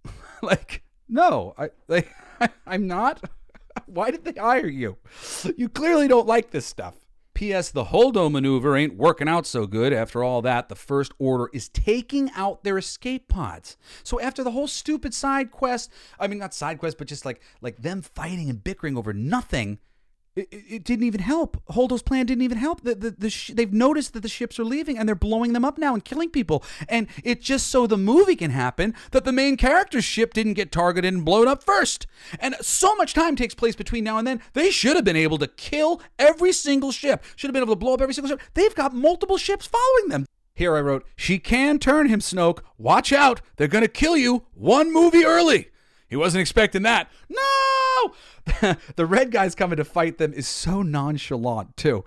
No, I'm not. Why did they hire you? You clearly don't like this stuff. P.S. The Holdo maneuver ain't working out so good. After all that, the First Order is taking out their escape pods. So after the whole stupid side quest, I mean, not side quest, but just like them fighting and bickering over nothing, it didn't even help. Holdo's plan didn't even help. They've noticed that the ships are leaving and they're blowing them up now and killing people. And it's just so the movie can happen that the main character's ship didn't get targeted and blown up first. And so much time takes place between now and then. They should have been able to kill every single ship. Should have been able to blow up every single ship. They've got multiple ships following them. Here I wrote, she can turn him, Snoke. Watch out. They're going to kill you one movie early. He wasn't expecting that. No! The red guy's coming to fight them is so nonchalant, too.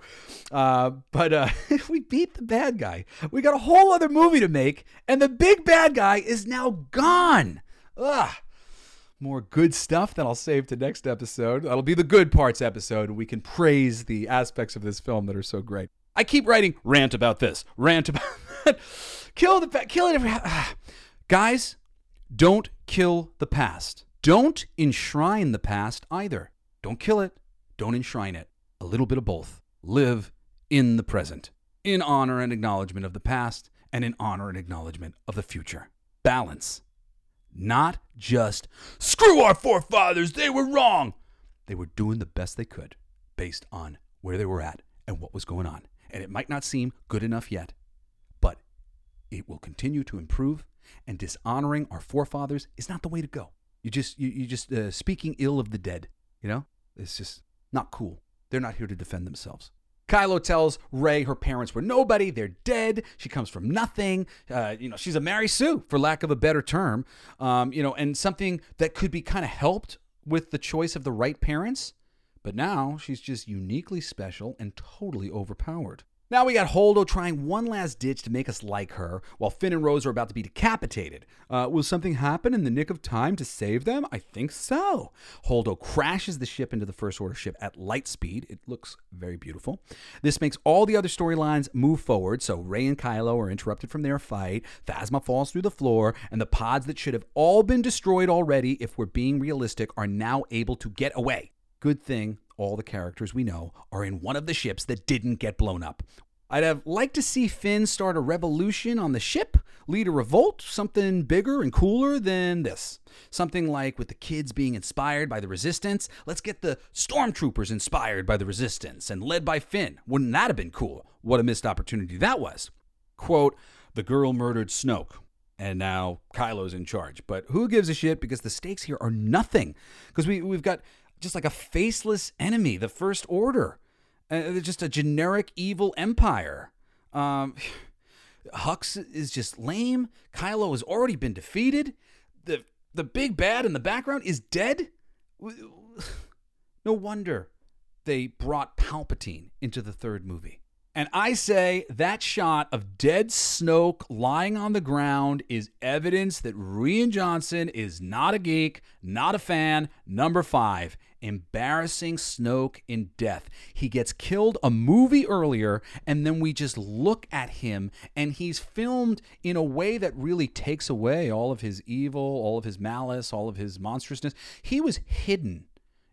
But we beat the bad guy. We got a whole other movie to make, and the big bad guy is now gone. Ugh. More good stuff that I'll save to next episode. That'll be the good parts episode, and we can praise the aspects of this film that are so great. I keep writing rant about this, rant about that. Kill it. Guys, don't kill the past. Don't enshrine the past either. Don't kill it. Don't enshrine it. A little bit of both. Live in the present, in honor and acknowledgement of the past, and in honor and acknowledgement of the future. Balance. Not just, screw our forefathers, they were wrong. They were doing the best they could based on where they were at and what was going on. And it might not seem good enough yet, but it will continue to improve, and dishonoring our forefathers is not the way to go. You just speaking ill of the dead, It's just not cool. They're not here to defend themselves. Kylo tells Rey her parents were nobody. They're dead. She comes from nothing. She's a Mary Sue, for lack of a better term. And something that could be kind of helped with the choice of the right parents. But now she's just uniquely special and totally overpowered. Now we got Holdo trying one last ditch to make us like her, while Finn and Rose are about to be decapitated. Will something happen in the nick of time to save them? I think so. Holdo crashes the ship into the First Order ship at light speed. It looks very beautiful. This makes all the other storylines move forward, so Rey and Kylo are interrupted from their fight, Phasma falls through the floor, and the pods that should have all been destroyed already, if we're being realistic, are now able to get away. Good thing all the characters we know are in one of the ships that didn't get blown up. I'd have liked to see Finn start a revolution on the ship, lead a revolt, something bigger and cooler than this. Something like with the kids being inspired by the Resistance, let's get the stormtroopers inspired by the Resistance and led by Finn. Wouldn't that have been cool? What a missed opportunity that was. Quote, the girl murdered Snoke, and now Kylo's in charge. But who gives a shit, because the stakes here are nothing. Because we've got just like a faceless enemy, the First Order. Just a generic evil empire. Hux is just lame. Kylo has already been defeated. The big bad in the background is dead. No wonder they brought Palpatine into the third movie. And I say that shot of dead Snoke lying on the ground is evidence that Rian Johnson is not a geek, not a fan. Number 5, embarrassing Snoke in death. He gets killed a movie earlier, and then we just look at him, and he's filmed in a way that really takes away all of his evil, all of his malice, all of his monstrousness. He was hidden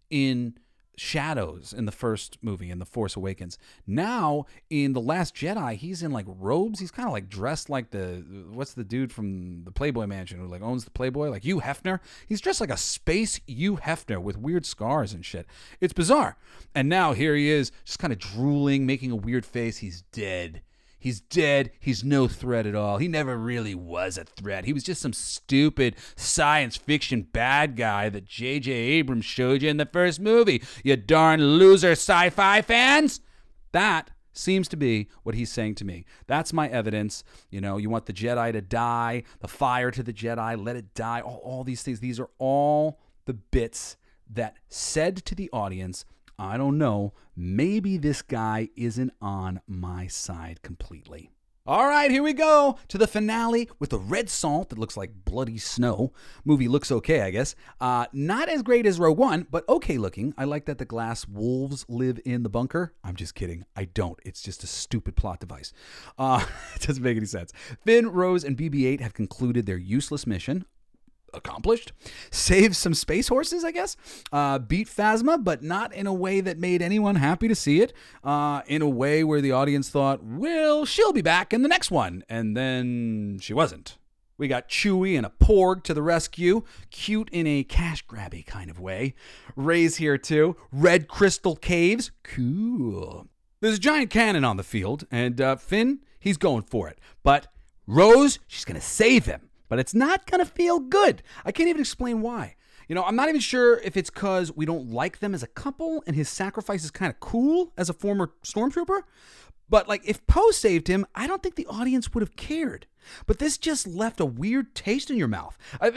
in shadows in the first movie, in The Force Awakens. Now in The Last Jedi, he's in like robes. He's kind of like dressed like what's the dude from the Playboy Mansion who like owns the Playboy, like Hugh Hefner. He's dressed like a space Hugh Hefner with weird scars and shit. It's bizarre. And now here he is, just kind of drooling, making a weird face. He's dead. He's dead. He's no threat at all. He never really was a threat. He was just some stupid science fiction bad guy that J.J. Abrams showed you in the first movie, you darn loser sci-fi fans. That seems to be what he's saying to me. That's my evidence. You want the Jedi to die, the fire to the Jedi, let it die, all these things. These are all the bits that said to the audience, I don't know, maybe this guy isn't on my side completely. All right, here we go to the finale with the red salt that looks like bloody snow. Movie looks okay, I guess. Not as great as Rogue One, but okay looking. I like that the glass wolves live in the bunker. I'm just kidding. I don't. It's just a stupid plot device. It doesn't make any sense. Finn, Rose, and BB-8 have concluded their useless mission. Accomplished. Save some space horses, I guess. Beat Phasma, but not in a way that made anyone happy to see it. In a way where the audience thought, well, she'll be back in the next one. And then she wasn't. We got Chewie and a Porg to the rescue. Cute in a cash-grabby kind of way. Rey's here too. Red crystal caves. Cool. There's a giant cannon on the field, and Finn, he's going for it. But Rose, she's going to save him. But it's not going to feel good. I can't even explain why. I'm not even sure if it's because we don't like them as a couple and his sacrifice is kind of cool as a former stormtrooper. But if Poe saved him, I don't think the audience would have cared. But this just left a weird taste in your mouth. I think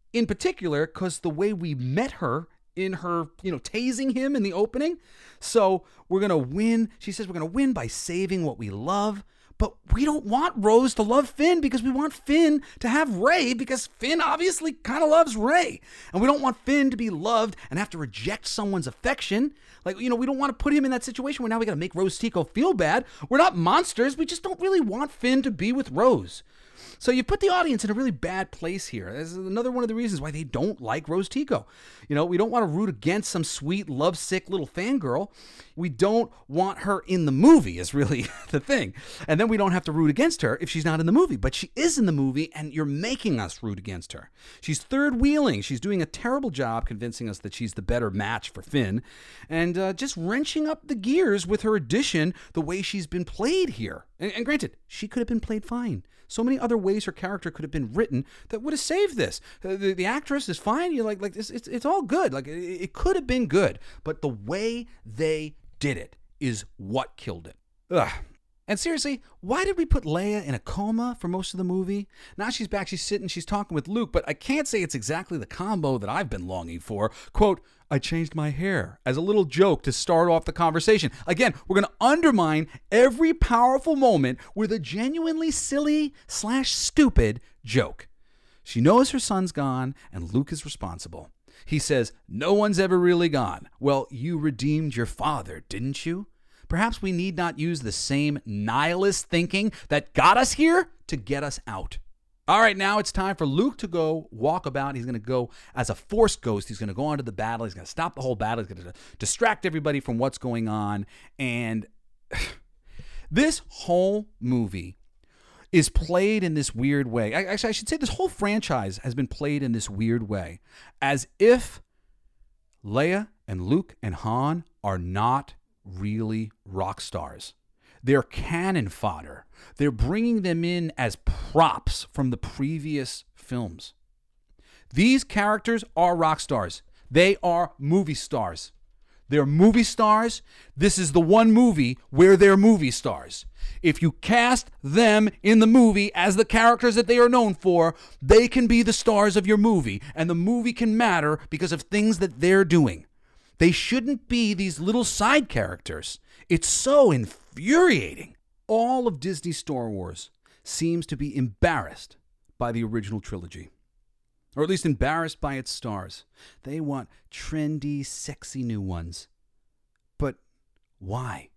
in particular because the way we met her in her, tasing him in the opening. So we're going to win. She says we're going to win by saving what we love. But we don't want Rose to love Finn because we want Finn to have Rey because Finn obviously kind of loves Rey. And we don't want Finn to be loved and have to reject someone's affection. We don't want to put him in that situation where now we got to make Rose Tico feel bad. We're not monsters. We just don't really want Finn to be with Rose. So you put the audience in a really bad place here. This is another one of the reasons why they don't like Rose Tico. We don't want to root against some sweet, lovesick little fangirl. We don't want her in the movie is really the thing. And then we don't have to root against her if she's not in the movie. But she is in the movie, and you're making us root against her. She's third-wheeling. She's doing a terrible job convincing us that she's the better match for Finn. And just wrenching up the gears with her addition the way she's been played here. And granted, she could have been played fine. So many other ways her character could have been written that would have saved this. The actress is fine. You're like it's all good. It could have been good, but the way they did it is what killed it. Ugh. And seriously, why did we put Leia in a coma for most of the movie? Now she's back, she's sitting, she's talking with Luke, but I can't say it's exactly the combo that I've been longing for. Quote, I changed my hair as a little joke to start off the conversation. Again, we're going to undermine every powerful moment with a genuinely silly/stupid joke. She knows her son's gone and Luke is responsible. He says, no one's ever really gone. Well, you redeemed your father, didn't you? Perhaps we need not use the same nihilist thinking that got us here to get us out. All right, now it's time for Luke to go walk about. He's going to go as a Force ghost. He's going to go onto the battle. He's going to stop the whole battle. He's going to distract everybody from what's going on. And this whole movie is played in this weird way. Actually, I should say this whole franchise has been played in this weird way, as if Leia and Luke and Han are not really rock stars. They're cannon fodder. They're bringing them in as props from the previous films. These characters are rock stars. They are movie stars. They're movie stars. This is the one movie where they're movie stars. If you cast them in the movie as the characters that they are known for, they can be the stars of your movie, and the movie can matter because of things that they're doing. They shouldn't be these little side characters. It's so infuriating. All of Disney Star Wars seems to be embarrassed by the original trilogy, or at least embarrassed by its stars. They want trendy, sexy new ones. But why?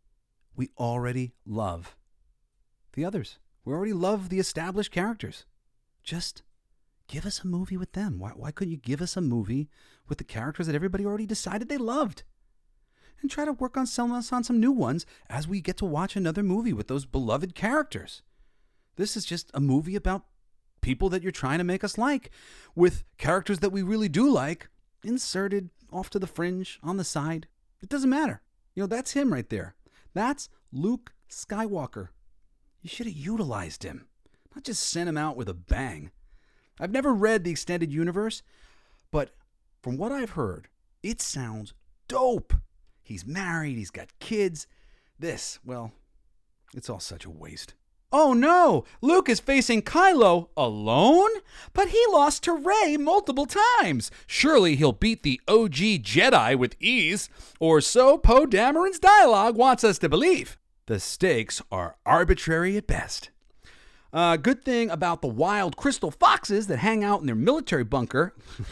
We already love the others. We already love the established characters. Just give us a movie with them. Why couldn't you give us a movie with the characters that everybody already decided they loved? And try to work on selling us on some new ones as we get to watch another movie with those beloved characters. This is just a movie about people that you're trying to make us like, with characters that we really do like, inserted off to the fringe, on the side. It doesn't matter. That's him right there. That's Luke Skywalker. You should have utilized him, not just sent him out with a bang. I've never read the extended universe, but from what I've heard, it sounds dope. He's married, he's got kids. This, well, it's all such a waste. Oh no, Luke is facing Kylo alone? But he lost to Rey multiple times. Surely he'll beat the OG Jedi with ease, or so Poe Dameron's dialogue wants us to believe. The stakes are arbitrary at best. Good thing about the wild crystal foxes that hang out in their military bunker.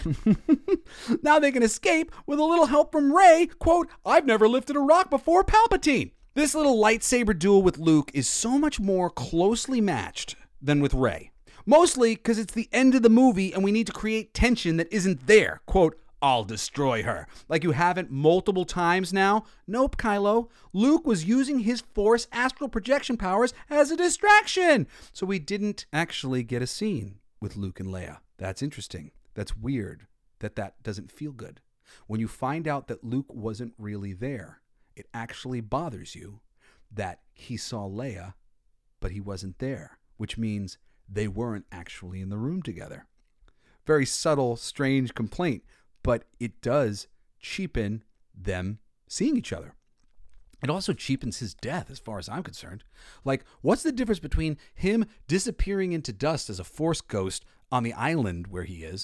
Now they can escape with a little help from Rey. Quote, I've never lifted a rock before, Palpatine. This little lightsaber duel with Luke is so much more closely matched than with Rey. Mostly because it's the end of the movie and we need to create tension that isn't there. Quote, I'll destroy her. Like you haven't multiple times now? Nope, Kylo. Luke was using his Force astral projection powers as a distraction. So we didn't actually get a scene with Luke and Leia. That's interesting. That's weird that doesn't feel good. When you find out that Luke wasn't really there, it actually bothers you that he saw Leia, but he wasn't there, which means they weren't actually in the room together. Very subtle, strange complaint, but it does cheapen them seeing each other. It also cheapens his death as far as I'm concerned. Like, what's the difference between him disappearing into dust as a Force ghost on the island where he is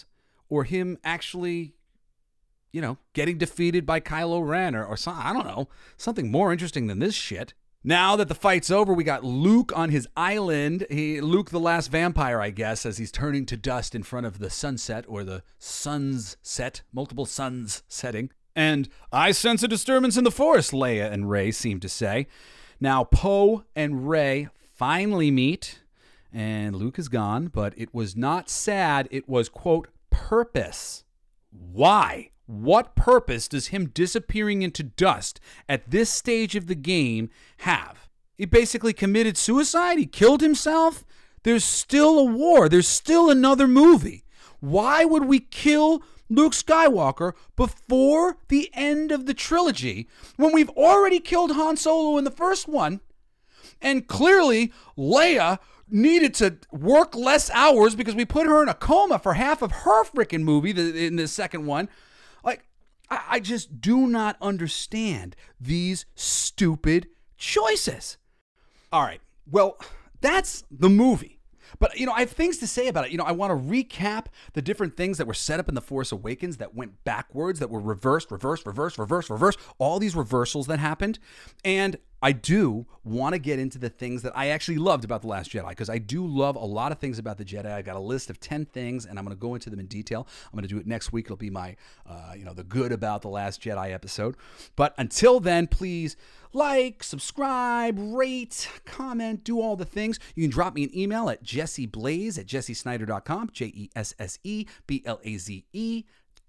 or him actually, getting defeated by Kylo Ren or something. I don't know, something more interesting than this shit. Now that the fight's over, we got Luke on his island. Luke the last vampire, I guess, as he's turning to dust in front of the sunset or the sun's set, multiple suns setting. And I sense a disturbance in the Force, Leia and Rey seem to say. Now, Poe and Rey finally meet, and Luke is gone, but it was not sad. It was, quote, purpose. Why? What purpose does him disappearing into dust at this stage of the game have? He basically committed suicide? He killed himself? There's still a war. There's still another movie. Why would we kill Luke Skywalker before the end of the trilogy when we've already killed Han Solo in the first one? And clearly, Leia needed to work less hours because we put her in a coma for half of her freaking movie in the second one. Like, I just do not understand these stupid choices. All right, well, that's the movie. But, I have things to say about it. I want to recap the different things that were set up in The Force Awakens that went backwards, that were reversed, all these reversals that happened. And I do want to get into the things that I actually loved about The Last Jedi, because I do love a lot of things about the Jedi. I got a list of 10 things, and I'm going to go into them in detail. I'm going to do it next week. It'll be my, the good about The Last Jedi episode. But until then, please like, subscribe, rate, comment, do all the things. You can drop me an email at jesseblaze@jessesnyder.com, JESSEBLAZE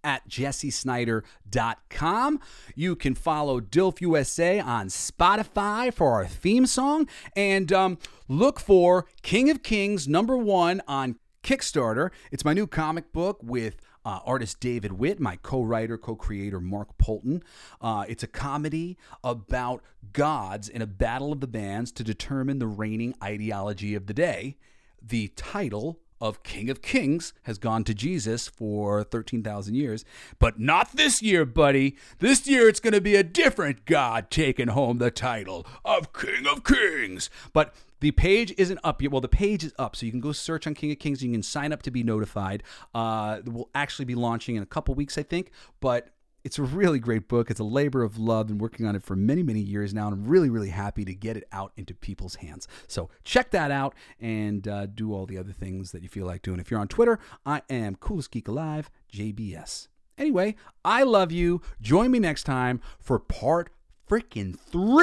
@jessesnyder.com. You can follow Dilf USA on Spotify for our theme song, and look for King of Kings #1 on Kickstarter. It's my new comic book with artist David Witt, my co-writer, co-creator Mark Polton. It's a comedy about gods in a battle of the bands to determine the reigning ideology of the day. The title of King of Kings has gone to Jesus for 13,000 years, but not this year, buddy. This year it's going to be a different god taking home the title of King of Kings. But the page isn't up yet. Well, the page is up, so you can go search on King of Kings. You can sign up to be notified. We'll actually be launching in a couple weeks, I think, but it's a really great book. It's a labor of love. I've been working on it for many, many years now, and I'm really, really happy to get it out into people's hands. So check that out and do all the other things that you feel like doing. If you're on Twitter, I am Coolest Geek Alive, JBS. Anyway, I love you. Join me next time for part freaking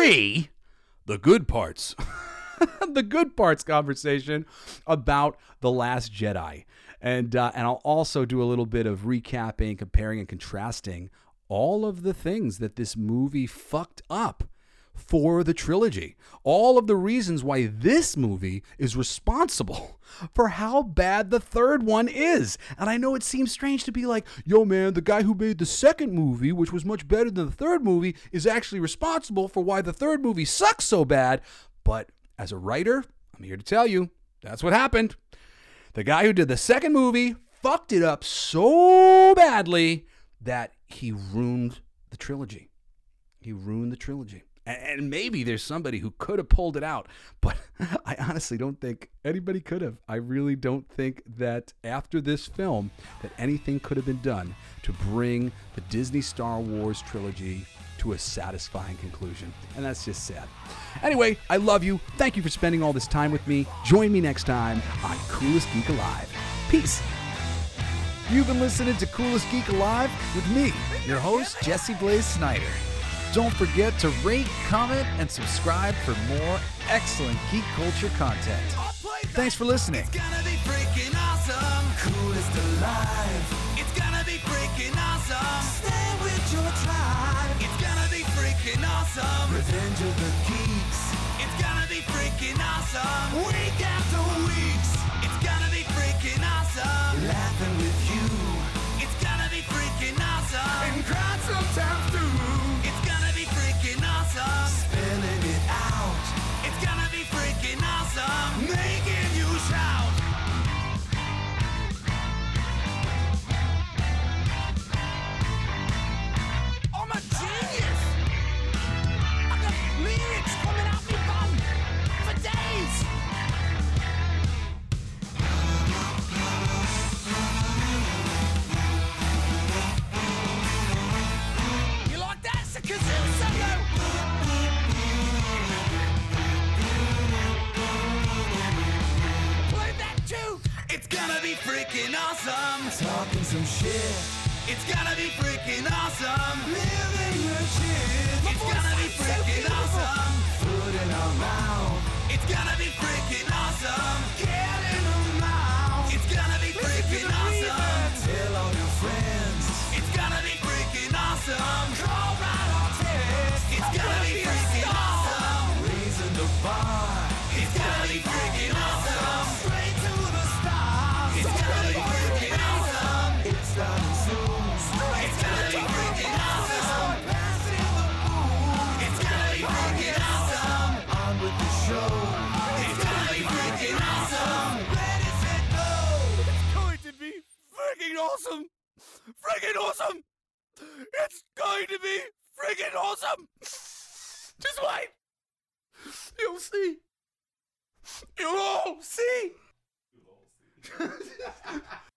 3, the good parts. The good parts conversation about The Last Jedi. And I'll also do a little bit of recapping, comparing, and contrasting all of the things that this movie fucked up for the trilogy. All of the reasons why this movie is responsible for how bad the third one is. And I know it seems strange to be like, yo, man, the guy who made the second movie, which was much better than the third movie, is actually responsible for why the third movie sucks so bad. But as a writer, I'm here to tell you, that's what happened. The guy who did the second movie fucked it up so badly that he ruined the trilogy. He ruined the trilogy. And maybe there's somebody who could have pulled it out, but I honestly don't think anybody could have. I really don't think that after this film that anything could have been done to bring the Disney Star Wars trilogy to a satisfying conclusion. And that's just sad. Anyway, I love you. Thank you for spending all this time with me. Join me next time on Coolest Geek Alive. Peace. You've been listening to Coolest Geek Alive with me, your host, Jesse Blaze Snyder. Don't forget to rate, comment, and subscribe for more excellent geek culture content. Thanks for listening. It's gonna be freaking awesome. Coolest alive. It's gonna be freaking awesome. Stay with your tribe. It's gonna be freaking awesome. Revenge of the Geeks. It's gonna be freaking awesome. Week after weeks. It's gonna be freaking awesome. Laughing with you. It's gonna be freaking awesome. And crying sometimes too. It's gonna be freaking awesome. Spilling it out. It's gonna be freaking awesome. Making you shout. I'm a genius. I got lyrics coming out me bum for days. Play that too. It's gonna be freaking awesome. Talking some shit. It's gonna be freaking awesome. Living legit. It's gonna be freaking awesome. Food in our mouth. It's gonna be freaking awesome. Get in our mouth. It's gonna be freaking awesome. Tell all your friends. It's gonna be freaking awesome. Call right on text. It's gonna be freaking awesome. Raising the bar. It's gonna be freaking awesome. Straight to the stars. It's gonna be freaking awesome. It's starting soon. It's gonna be freaking awesome. Passing the moon. It's gonna be freaking awesome. On with the show. It's gonna be freaking awesome. Ready, set, go. It's going to be freaking awesome. Freaking awesome. It's going to be freaking awesome. Just wait. You'll see. You'll all see.